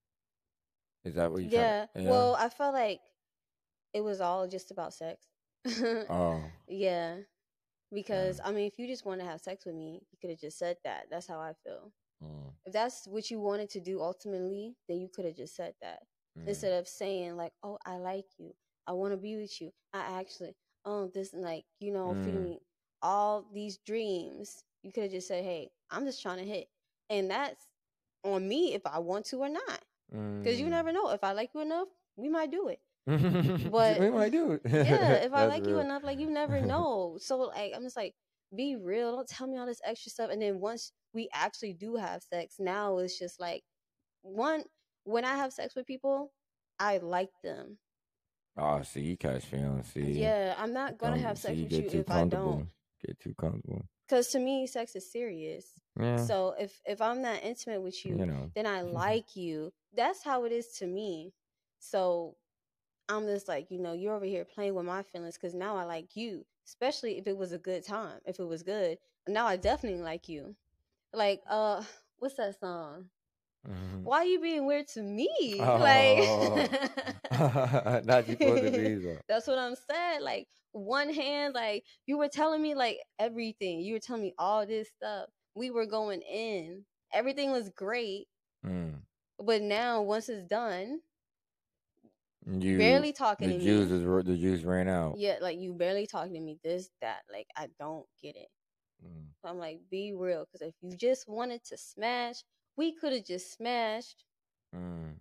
is that what you're trying to? yeah, Yeah. well, I felt like it was all just about sex. Oh. Yeah, because Damn. I mean, if you just want to have sex with me, you could have just said that. That's how I feel. Mm, If that's what you wanted to do ultimately, then you could have just said that mm, instead of saying like, "Oh, I like you. I want to be with you. I actually, oh, this and like, feeding mm, me all these dreams." You could have just said, "Hey, I'm just trying to hit," and that's on me if I want to or not. Because you mm. never know if I like you enough. we might do it. We But might do yeah, it. if I That's like you real. enough, like you never know. So like I'm just like, be real. Don't tell me all this extra stuff. And then once we actually do have sex, now it's just like one when I have sex with people, I like them. Oh, see, you catch feelings. See, Yeah, I'm not gonna don't have see sex you with you get too if I don't. comfortable. Get too comfortable. Because to me, sex is serious. Yeah, So if I'm not intimate with you, you know. then I like you. That's how it is to me. So I'm just like, you're over here playing with my feelings because now I like you. Especially if it was a good time. If it was good, now I definitely like you. Like, what's that song? Mhm. Why are you being weird to me? Like, Oh, not you supposed to be so. that's what I'm saying. Like, one hand, like, you were telling me, like, everything. You were telling me all this stuff. We were going in. Everything was great. Mm. But now, once it's done, you You barely talking the to juice me. is the juice ran out. Yeah, like, you barely talking to me. This, that. Like, I don't get it. Mm. So I'm like, be real. Because if you just wanted to smash, we could have just smashed. Mm.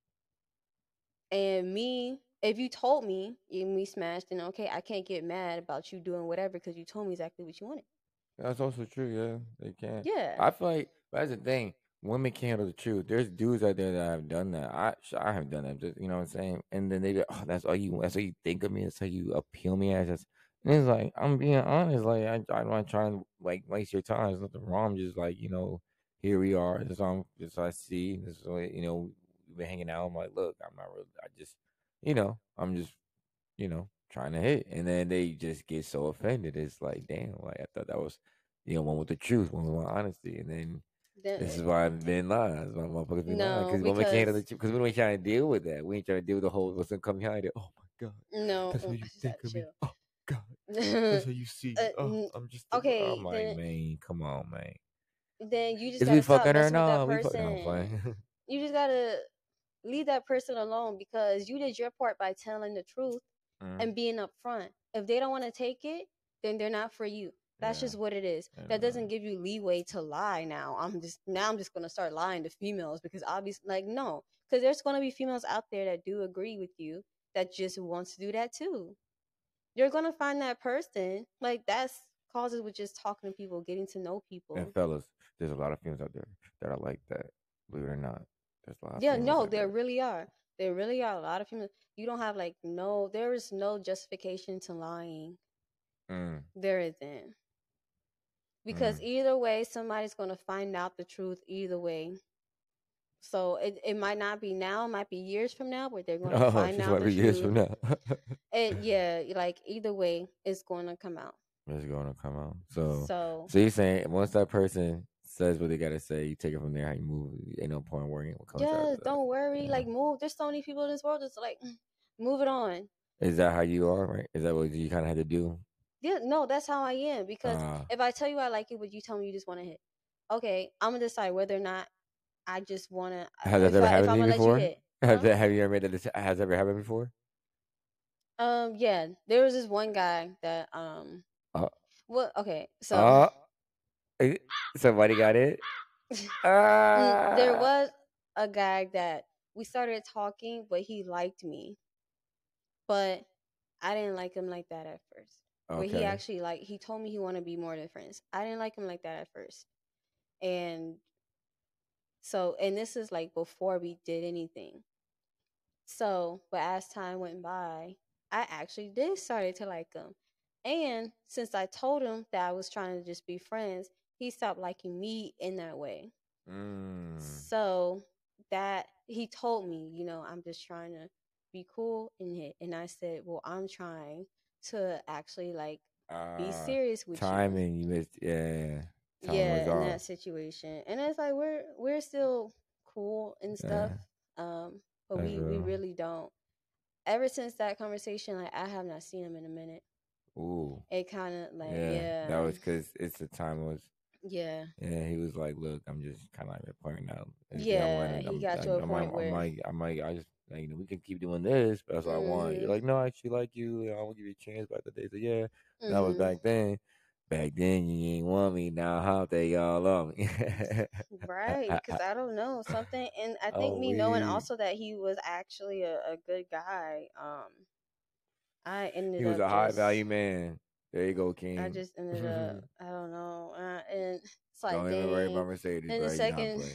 And me, if you told me and we smashed, then okay, I can't get mad about you doing whatever because you told me exactly what you wanted. That's also true. Yeah, they can't. Yeah. I feel like that's the thing. Women can't handle the truth. There's dudes out there that have done that. I have done that. Just, you know what I'm saying? And then they be, oh, that's all you. That's what you think of me. That's how you appeal me as. And it's like I'm being honest. Like I'm not trying to like waste your time. There's nothing wrong. I'm just like here we are. This I see. This is what, we've been hanging out. I'm like, look, I'm not really. I just I'm just trying to hit. And then they just get so offended. It's like, damn, like I thought that was, one with the truth, one with my honesty. And then this is why men lie. That's why motherfuckers be lying. No, Because women can't handle the because truth. Because we ain't trying to deal with that. We ain't trying to deal with the whole what's gonna come behind it. Oh my God. no, That's what I you just think had to of me. chill. Oh God. That's how you see me. Oh, I'm just I'm Okay, like, man, come on, man. then you just Is we gotta stop fucking her? messing with that No, we fucking no, I'm person. playing. You just gotta leave that person alone because you did your part by telling the truth Mm, and being upfront. If they don't want to take it, then they're not for you. That's yeah. just what it is. And That doesn't give you leeway to lie now. I'm just gonna start lying to females because obviously like no. Because there's gonna be females out there that do agree with you that just wants to do that too. You're gonna find that person. Like that's causes with just talking to people, getting to know And people. fellas, there's a lot of females out there that are like that. Believe it or not, there's a lot of Yeah, females no, out there there. really are. There really are a lot of females. You don't have like no there is no justification to lying. Mm, There isn't. Because mm. either way, somebody's going to find out the truth either way. So it might not be now, it might be years from now, but they're going to Oh, find she's out might the be years truth. from now. And yeah, like either way, it's going to come out. It's gonna come out. So, So so you're saying once that person says what they gotta say, you take it from there. How you move? Ain't no point worrying what comes after yes, that. don't worry. Yeah. Like move. There's so many people in this world. It's like move it on. Is that how you are? Right? Is that what you kind of had to do? Yeah, no, that's how I am. Because Uh, if I tell you I like you, but you tell me you just want to hit, okay, I'm gonna decide whether or not I just want to. has that ever If happened I'm to you gonna let you before? hit, huh? Have you ever made that? Has that ever happened before? Yeah, there was this one guy that Uh, well, okay, so uh, eh, somebody got it. there Ah, was a guy that we started talking, but he liked me, but I didn't like him like that at first. Where he okay. actually like he told me he wanted to be more than friends. I didn't like him like that at first, and so and this is like before we did anything. So, but as time went by, I actually did started to like him. And since I told him that I was trying to just be friends, he stopped liking me in that way. Mm. So that he told me, I'm just trying to be cool in it. And I said, well, I'm trying to actually like be Uh, serious with you. timing. You missed. Yeah. Time was Yeah, in off. that situation. And it's like we're still cool and stuff. Yeah. Um, but That's we real. really don't. Ever since that conversation, like I have not seen him in a minute. Ooh. It kind of like Yeah, that yeah, was because it's the time was. yeah, Yeah, he was like, "Look, I'm just kind of like your partner now. I'm yeah. letting. He got to a point where I just, like, we can keep doing this, but that's what I want." You're mhm, like, "No, I actually like you. I will give you a chance." But the days, yeah, that was mhm, back then. Back then you ain't want me, now how they all on me. Right, because I don't know something, and I think Oh, me knowing we. also that he was actually a good guy. I He ended was up a high just value man. There you go, I King. just ended up Don't I don't know, and it's like even worry dang. about Mercedes, And the bro. You know how to second play.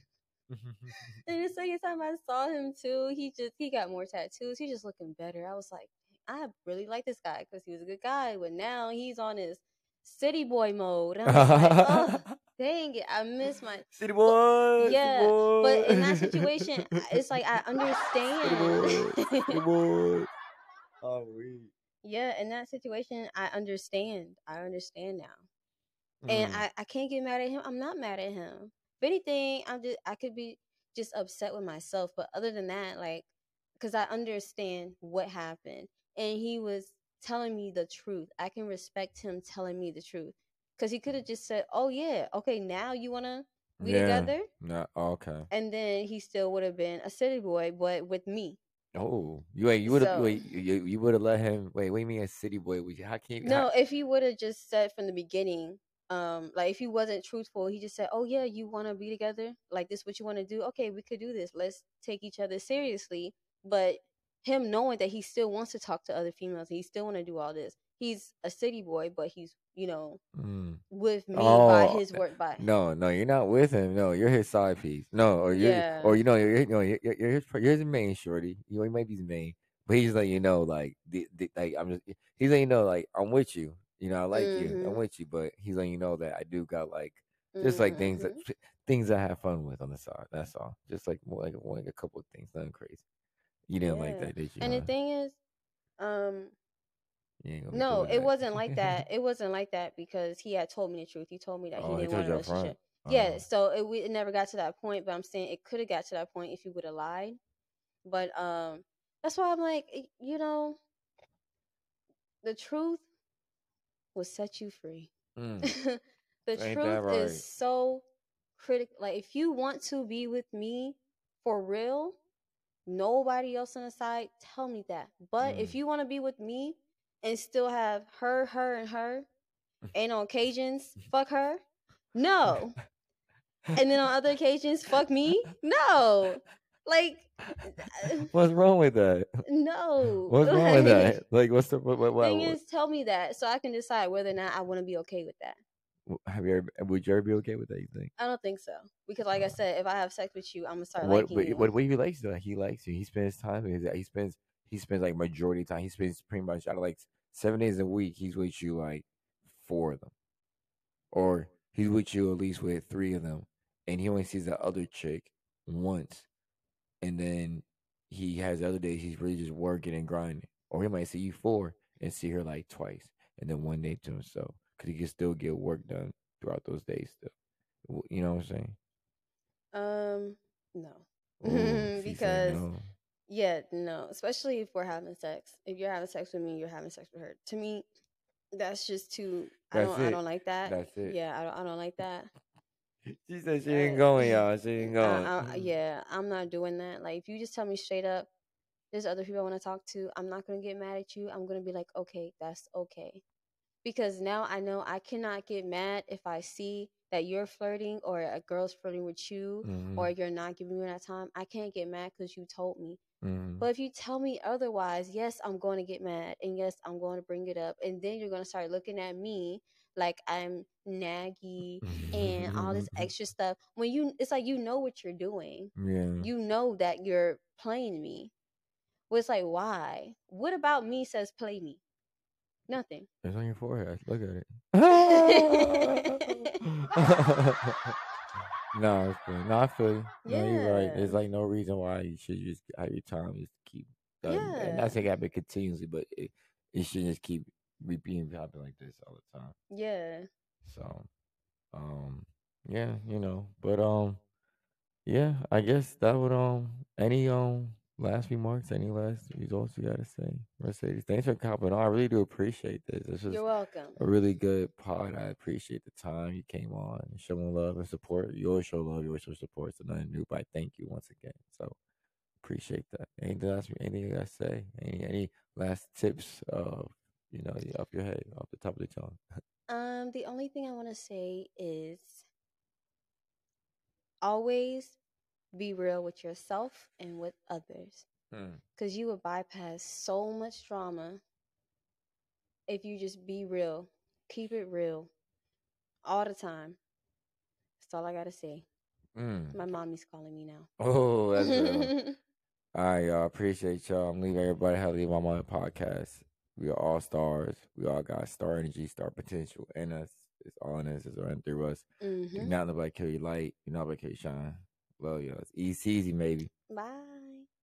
and the second time I saw him too, he got more tattoos. He just looking better. I was like, I really like this guy because he was a good guy, but now he's on his city boy mode. And I'm just like, oh, dang it, I miss my. City But boy, city yeah, but in that boy, situation, it's like I city understand. boy, city boy. Oh, we. Yeah, in that situation, I understand. I understand now. And Mm. I can't get mad at him. I'm not mad at him. If anything, I could be just upset with myself. But other than that, like, because I understand what happened, and he was telling me the truth. I can respect him telling me the truth, because he could have just said, "Oh yeah, okay, now you wanna be Yeah. together," No. Okay. and then he still would have been a city boy, but with me. Oh, you would have So you would have let him wait. What do you mean a city boy? How can you? How, no, if he would have just said from the beginning, like if he wasn't truthful, he just said, "Oh yeah, you want to be together? Like this, what you want to do? Okay, we could do this. Let's take each other seriously." But him knowing that he still wants to talk to other females, he still want to do all this. He's a city boy, but he's mm. with me by Oh his work by. no, no, you're not with him. No, you're his side piece. No, or Yeah. you're his main shorty. He might be his main, but he's letting you know like like he's letting you know like I'm with you. You know, I like you. I'm Mhm. with you, but he's letting you know that I do got like just like Mhm. things I have fun with on the side. That's all. Just like more like a couple of things, nothing crazy. You didn't like Yeah. that, did you? And the Huh? thing is, um, You ain't gonna be no, doing it that. wasn't like that. It wasn't like that because he had told me the truth. He told me that he Oh, he didn't want told a you up front. relationship. Yeah, so it never got to that point. But I'm saying it could have got to that point if he would have lied. But that's why I'm like, the truth will set you free. Mm, The ain't that truth is right? so critical. Like if you want to be with me for real, nobody else on the side, tell me that. But Mm. if you want to be with me and still have her, and her, and on occasions, fuck her, no. And then on other occasions, fuck me, no. Like, What's wrong with that? no. What's wrong with Like, that? Like, what's the thing is, tell me that so I can decide whether or not I want to be okay with that. have you ever, would you ever be okay with that? You think? I don't think so. Because, like I Uh, said, if I have sex with you, I'm going to start what? liking But you. what he likes though? He likes you. He spends time. He spends like majority of time. He spends pretty much out of like 7 days a week. He's with you like 4 of them, or he's with you at least with 3 of them, and he only sees the other chick once, and then he has other days he's really just working and grinding. Or he might see you 4 and see her like twice, and then 1 day to himself because he can still get work done throughout those days. Still, you know what I'm saying? No. Oh, she said Because, no. yeah, no. Especially if we're having sex. If you're having sex with me, you're having sex with her. To me, that's just too. That's I it. don't like that. That's it. Yeah, I don't like that. She said she ain't Uh, going, y'all. She ain't going. yeah, I'm not doing that. Like, if you just tell me straight up, there's other people I want to talk to, I'm not gonna get mad at you. I'm gonna be like, okay, that's okay, because now I know I cannot get mad if I see that you're flirting or a girl's flirting with you Mm-hmm. or you're not giving me that time. I can't get mad because you told me. Mm-hmm. But if you tell me otherwise, yes, I'm going to get mad and yes, I'm going to bring it up. And then you're going to start looking at me like I'm naggy and all this extra stuff. When it's like you know what you're doing. Yeah. You know that you're playing me. Well, it's like, why? What about me says play me? Nothing. It's on your forehead. Look at it. No, it's good. No, I feel you. No, you're right. Yeah. There's like no reason why you should just have your time just keep and Yeah. not saying it happen continuously, but it should just keep repeating happen like this all the time. Yeah. So um yeah, but yeah, I guess that would any last remarks, any last results you gotta say, Mercedes? Thanks for coming on. I really do appreciate this. This was You're welcome. a really good pod. I appreciate the time you came on and showing love and support. You always show love, you always show support. So nothing new, but I thank you once again. So appreciate that. Anything you gotta say? Any last tips of up your head, off the top of the tongue? The only thing I want to say is always be real with yourself and with others. Because you will bypass so much drama if you just be real. Keep it real all the time. That's all I got to say. My mommy's calling me now. Oh, that's real. All right, y'all. Appreciate y'all. I'm leaving everybody how to leave my mother podcast. We are all stars. We all got star energy, star potential in us. It's all in us. It's running through us. Do not nobody kill your light. Do not nobody kill your shine. Love y'all. It's easy, maybe. Bye.